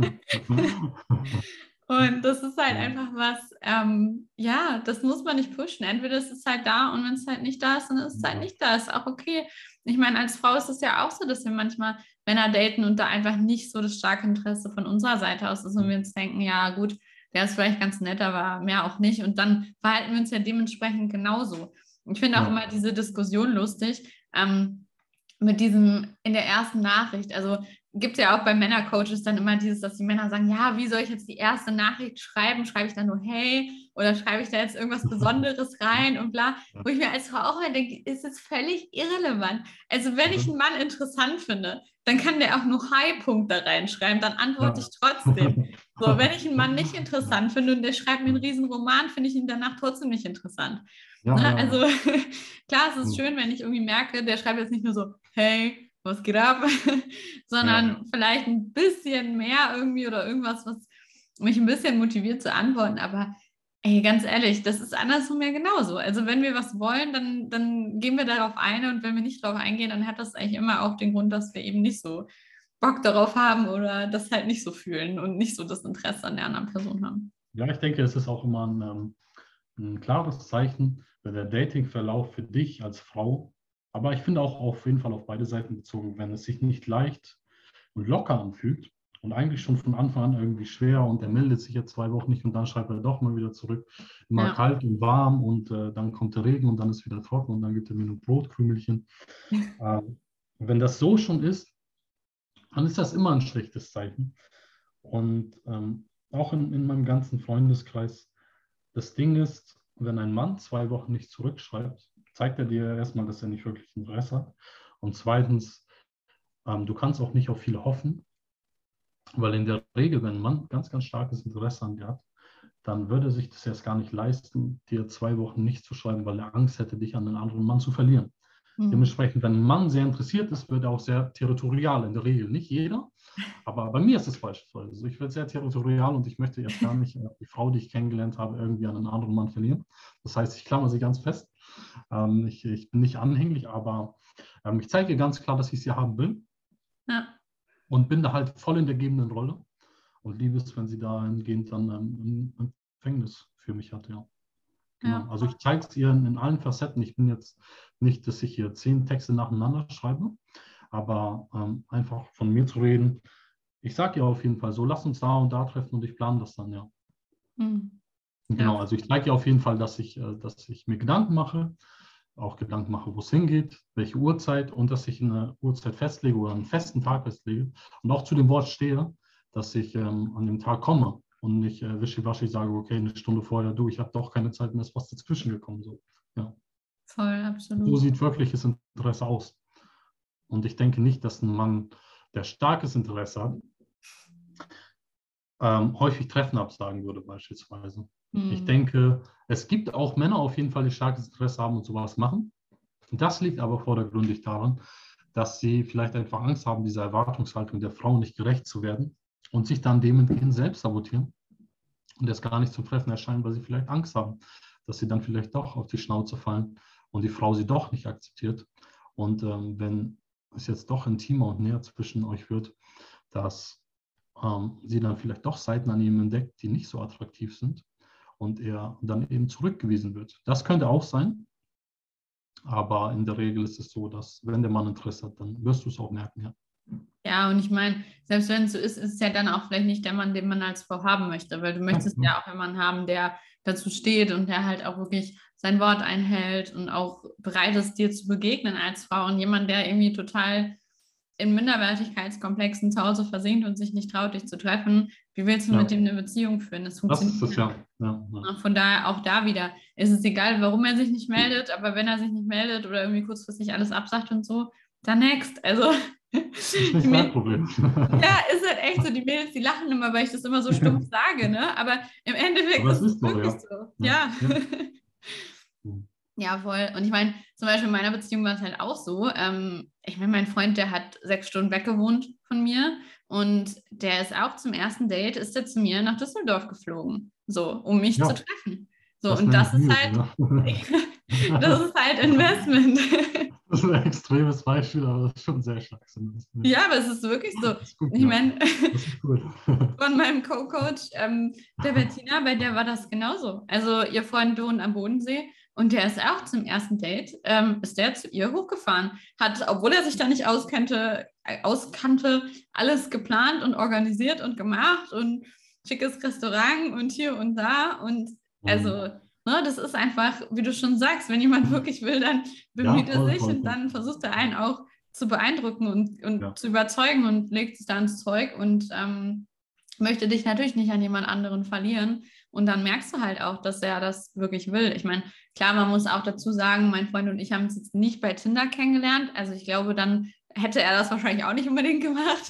Und das ist halt einfach was, ja, das muss man nicht pushen. Entweder ist es halt da und wenn es halt nicht da ist, dann ist es halt nicht da. Ist auch okay. Ich meine, als Frau ist es ja auch so, dass wir manchmal Männer daten und da einfach nicht so das starke Interesse von unserer Seite aus ist und wir uns denken, ja gut, der ist vielleicht ganz nett, aber mehr auch nicht. Und dann verhalten wir uns ja dementsprechend genauso. Ich finde auch immer diese Diskussion lustig, mit diesem in der ersten Nachricht. Also gibt es ja auch bei Männercoaches dann immer dieses, dass die Männer sagen, ja, wie soll ich jetzt die erste Nachricht schreiben? Schreibe ich dann nur hey oder schreibe ich da jetzt irgendwas Besonderes rein und bla, wo ich mir als Frau auch mal denke, ist es völlig irrelevant. Also wenn ich einen Mann interessant finde, dann kann der auch nur Hi-Punkt da reinschreiben, dann antworte ich trotzdem. So, wenn ich einen Mann nicht interessant finde und der schreibt mir einen riesen Roman, finde ich ihn danach trotzdem nicht interessant. Also klar, es ist schön, wenn ich irgendwie merke, der schreibt jetzt nicht nur so, hey, was geht ab, sondern vielleicht ein bisschen mehr irgendwie oder irgendwas, was mich ein bisschen motiviert zu antworten. Aber ey, ganz ehrlich, das ist andersrum ja genauso. Also wenn wir was wollen, dann gehen wir darauf ein und wenn wir nicht darauf eingehen, dann hat das eigentlich immer auch den Grund, dass wir eben nicht so Bock darauf haben oder das halt nicht so fühlen und nicht so das Interesse an der anderen Person haben. Ja, ich denke, es ist auch immer ein klares Zeichen, wenn der Datingverlauf für dich als Frau, aber ich finde auch auf jeden Fall auf beide Seiten bezogen, wenn es sich nicht leicht und locker anfühlt und eigentlich schon von Anfang an irgendwie schwer und er meldet sich jetzt 2 Wochen nicht und dann schreibt er doch mal wieder zurück, immer kalt und warm und dann kommt der Regen und dann ist wieder trocken und dann gibt er mir nur Brotkrümelchen. Wenn das so schon ist, dann ist das immer ein schlechtes Zeichen. Und auch in meinem ganzen Freundeskreis, das Ding ist, wenn ein Mann 2 Wochen nicht zurückschreibt, zeigt er dir erstmal, dass er nicht wirklich Interesse hat. Und zweitens, du kannst auch nicht auf viel hoffen, weil in der Regel, wenn ein Mann ganz, ganz starkes Interesse an dir hat, dann würde er sich das erst gar nicht leisten, dir 2 Wochen nicht zu schreiben, weil er Angst hätte, dich an einen anderen Mann zu verlieren. Dementsprechend, wenn ein Mann sehr interessiert ist, wird er auch sehr territorial, in der Regel. Nicht jeder, aber bei mir ist es beispielsweise. Also ich werde sehr territorial und ich möchte jetzt gar nicht die Frau, die ich kennengelernt habe, irgendwie an einen anderen Mann verlieren. Das heißt, ich klammer sie ganz fest. Ich bin nicht anhänglich, aber ich zeige ihr ganz klar, dass ich sie haben will. Ja. Und bin da halt voll in der gebenden Rolle. Und liebe es, wenn sie dahingehend dann ein Gefängnis für mich hat, ja. Genau. Ja. Also ich zeige es ihr in allen Facetten. Ich bin jetzt nicht, dass ich hier 10 Texte nacheinander schreibe, aber einfach von mir zu reden. Ich sage ihr auf jeden Fall so, lass uns da und da treffen und ich plane das dann, ja. Genau, also ich zeige ihr auf jeden Fall, dass ich mir Gedanken mache, auch Gedanken mache, wo es hingeht, welche Uhrzeit und dass ich eine Uhrzeit festlege oder einen festen Tag festlege und auch zu dem Wort stehe, dass ich an dem Tag komme. Und nicht wischiwaschi sage, okay, eine Stunde vorher, du, ich habe doch keine Zeit mehr, ist was dazwischen gekommen. So. Ja. Voll, absolut. So sieht wirkliches Interesse aus. Und ich denke nicht, dass ein Mann, der starkes Interesse hat, häufig Treffen absagen würde beispielsweise. Ich denke, es gibt auch Männer auf jeden Fall, die starkes Interesse haben und sowas machen. Das liegt aber vordergründig daran, dass sie vielleicht einfach Angst haben, dieser Erwartungshaltung der Frau nicht gerecht zu werden und sich dann dementsprechend selbst sabotieren und erst gar nicht zum Treffen erscheinen, weil sie vielleicht Angst haben, dass sie dann vielleicht doch auf die Schnauze fallen und die Frau sie doch nicht akzeptiert. Und wenn es jetzt doch intimer und näher zwischen euch wird, dass sie dann vielleicht doch Seiten an ihm entdeckt, die nicht so attraktiv sind und er dann eben zurückgewiesen wird. Das könnte auch sein, aber in der Regel ist es so, dass wenn der Mann Interesse hat, dann wirst du es auch merken, ja. Ja, und ich meine, selbst wenn es so ist, ist es ja dann auch vielleicht nicht der Mann, den man als Frau haben möchte, weil du möchtest ja auch einen Mann haben, der dazu steht und der halt auch wirklich sein Wort einhält und auch bereit ist, dir zu begegnen als Frau und jemand, der irgendwie total in Minderwertigkeitskomplexen zu Hause versinkt und sich nicht traut, dich zu treffen. Wie willst du mit dem eine Beziehung führen? Das funktioniert nicht. Ja. Von daher auch da wieder, ist es egal, warum er sich nicht meldet, aber wenn er sich nicht meldet oder irgendwie kurzfristig alles absagt und so, dann next. Also das ist nicht mein Problem. Ja, ist halt echt so, die Mädels, die lachen immer, weil ich das immer so stumpf sage, ne? Aber im Endeffekt ist es wirklich so. Ja. Ja, voll. Und ich meine, zum Beispiel in meiner Beziehung war es halt auch so. Ich meine, mein Freund, der hat 6 Stunden weggewohnt von mir und der ist auch zum ersten Date, ist er zu mir nach Düsseldorf geflogen, so, um mich zu treffen. So, und das ist halt, das ist halt Investment. Das ist ein extremes Beispiel, aber das ist schon sehr stark. Ja, aber es ist wirklich so. Gut, ich meine, cool. Von meinem Co-Coach, der Bettina, bei der war das genauso. Also ihr Freund wohnt am Bodensee Und der ist auch zum ersten Date, ist der zu ihr hochgefahren, hat, obwohl er sich da nicht auskannte, alles geplant und organisiert und gemacht und schickes Restaurant und hier und da. Und also, ne, das ist einfach, wie du schon sagst, wenn jemand wirklich will, dann bemüht er sich und dann versucht er einen auch zu beeindrucken und zu überzeugen und legt sich da ins Zeug und möchte dich natürlich nicht an jemand anderen verlieren. Und dann merkst du halt auch, dass er das wirklich will. Ich meine, klar, man muss auch dazu sagen, mein Freund und ich haben uns jetzt nicht bei Tinder kennengelernt. Also ich glaube, dann hätte er das wahrscheinlich auch nicht unbedingt gemacht.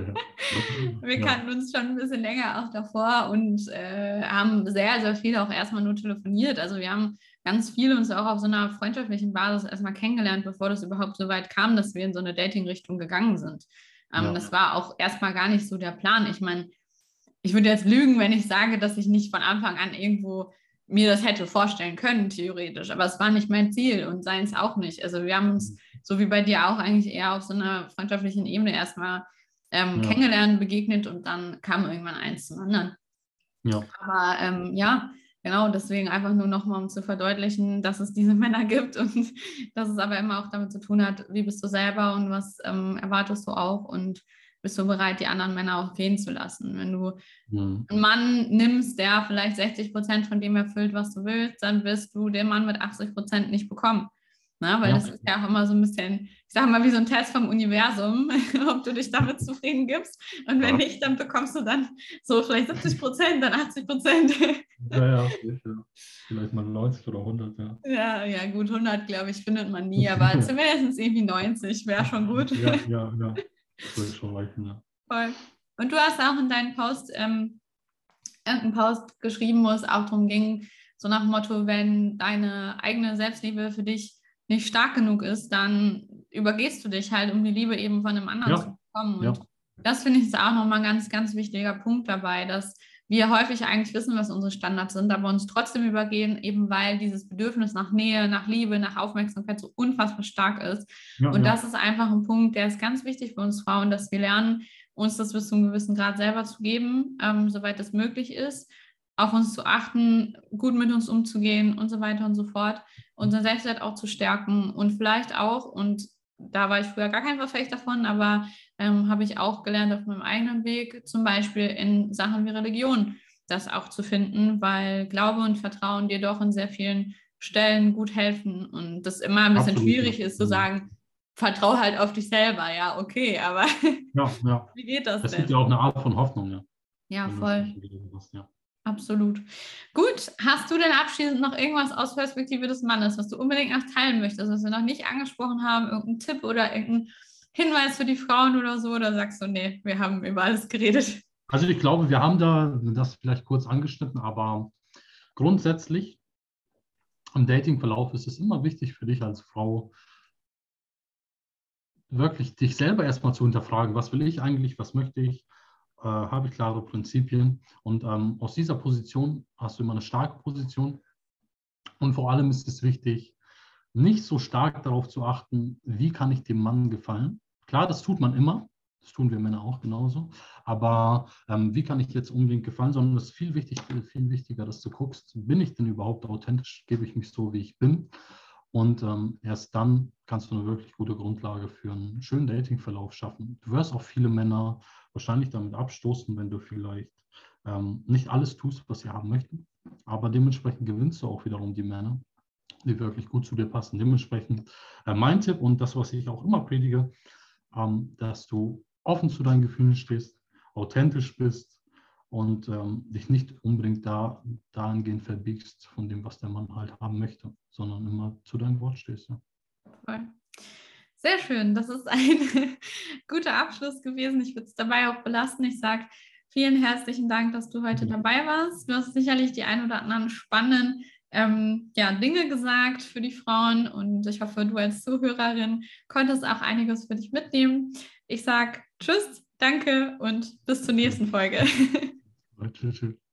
Wir kannten uns schon ein bisschen länger auch davor und haben sehr, sehr viel auch erstmal nur telefoniert. Also wir haben ganz viel uns auch auf so einer freundschaftlichen Basis erstmal kennengelernt, bevor das überhaupt so weit kam, dass wir in so eine Dating-Richtung gegangen sind. Das war auch erstmal gar nicht so der Plan. Ich meine, ich würde jetzt lügen, wenn ich sage, dass ich nicht von Anfang an irgendwo mir das hätte vorstellen können, theoretisch. Aber es war nicht mein Ziel und seins auch nicht. Also wir haben uns, so wie bei dir auch, eigentlich eher auf so einer freundschaftlichen Ebene erstmal kennengelernt, begegnet und dann kam irgendwann eins zum anderen. Ja. Aber ja, genau, deswegen einfach nur nochmal, um zu verdeutlichen, dass es diese Männer gibt und dass es aber immer auch damit zu tun hat, wie bist du selber und was erwartest du auch und bist du bereit, die anderen Männer auch gehen zu lassen. Wenn du einen Mann nimmst, der vielleicht 60% von dem erfüllt, was du willst, dann wirst du den Mann mit 80% nicht bekommen. Na, weil das ist ja auch immer so ein bisschen, ich sage mal, wie so ein Test vom Universum, ob du dich damit zufrieden gibst. Und wenn nicht, dann bekommst du dann so vielleicht 70%, dann 80%. Ja, vielleicht mal 90 oder 100, ja. Ja, gut, 100, glaube ich, findet man nie, aber zumindest irgendwie 90 wäre schon gut. Ja. Das würde schon reichen, ja. Voll. Und du hast auch in deinen Post, irgendeinen Post geschrieben, wo es auch darum ging, so nach dem Motto, wenn deine eigene Selbstliebe für dich nicht stark genug ist, dann übergehst du dich halt, um die Liebe eben von einem anderen zu bekommen. Und das finde ich ist auch nochmal ein ganz, ganz wichtiger Punkt dabei, dass wir häufig eigentlich wissen, was unsere Standards sind, aber uns trotzdem übergehen, eben weil dieses Bedürfnis nach Nähe, nach Liebe, nach Aufmerksamkeit so unfassbar stark ist. Und das ist einfach ein Punkt, der ist ganz wichtig für uns Frauen, dass wir lernen, uns das bis zu einem gewissen Grad selber zu geben, soweit das möglich ist, auf uns zu achten, gut mit uns umzugehen und so weiter und so fort, unser Selbstwert auch zu stärken und vielleicht auch, und da war ich früher gar kein Verfechter davon, aber habe ich auch gelernt auf meinem eigenen Weg, zum Beispiel in Sachen wie Religion, das auch zu finden, weil Glaube und Vertrauen dir doch in sehr vielen Stellen gut helfen und das immer ein bisschen schwierig ist zu sagen, vertrau halt auf dich selber, ja, okay, aber wie geht das denn? Es gibt ja auch eine Art von Hoffnung, ja. Ja, voll. Absolut. Gut, hast du denn abschließend noch irgendwas aus Perspektive des Mannes, was du unbedingt noch teilen möchtest, was wir noch nicht angesprochen haben, irgendein Tipp oder irgendein Hinweis für die Frauen oder so, oder sagst du, nee, wir haben über alles geredet? Also ich glaube, wir haben da das vielleicht kurz angeschnitten, aber grundsätzlich im Datingverlauf ist es immer wichtig für dich als Frau, wirklich dich selber erstmal zu hinterfragen, was will ich eigentlich, was möchte ich, habe ich klare Prinzipien und aus dieser Position hast du immer eine starke Position und vor allem ist es wichtig, nicht so stark darauf zu achten, wie kann ich dem Mann gefallen. Klar, das tut man immer, das tun wir Männer auch genauso, aber wie kann ich jetzt unbedingt gefallen, sondern es ist viel wichtiger, dass du guckst, bin ich denn überhaupt authentisch, gebe ich mich so, wie ich bin. Und erst dann kannst du eine wirklich gute Grundlage für einen schönen Datingverlauf schaffen. Du wirst auch viele Männer wahrscheinlich damit abstoßen, wenn du vielleicht nicht alles tust, was sie haben möchten. Aber dementsprechend gewinnst du auch wiederum die Männer, die wirklich gut zu dir passen. Dementsprechend mein Tipp und das, was ich auch immer predige, dass du offen zu deinen Gefühlen stehst, authentisch bist und dich nicht unbedingt dahingehend verbiegst von dem, was der Mann halt haben möchte, sondern immer zu deinem Wort stehst. Ja. Voll. Sehr schön, das ist ein guter Abschluss gewesen. Ich würde es dabei auch belassen. Ich sage vielen herzlichen Dank, dass du heute dabei warst. Du hast sicherlich die ein oder anderen spannenden Dinge gesagt für die Frauen und ich hoffe, du als Zuhörerin konntest auch einiges für dich mitnehmen. Ich sage Tschüss, danke und bis zur nächsten Folge. Tschüss.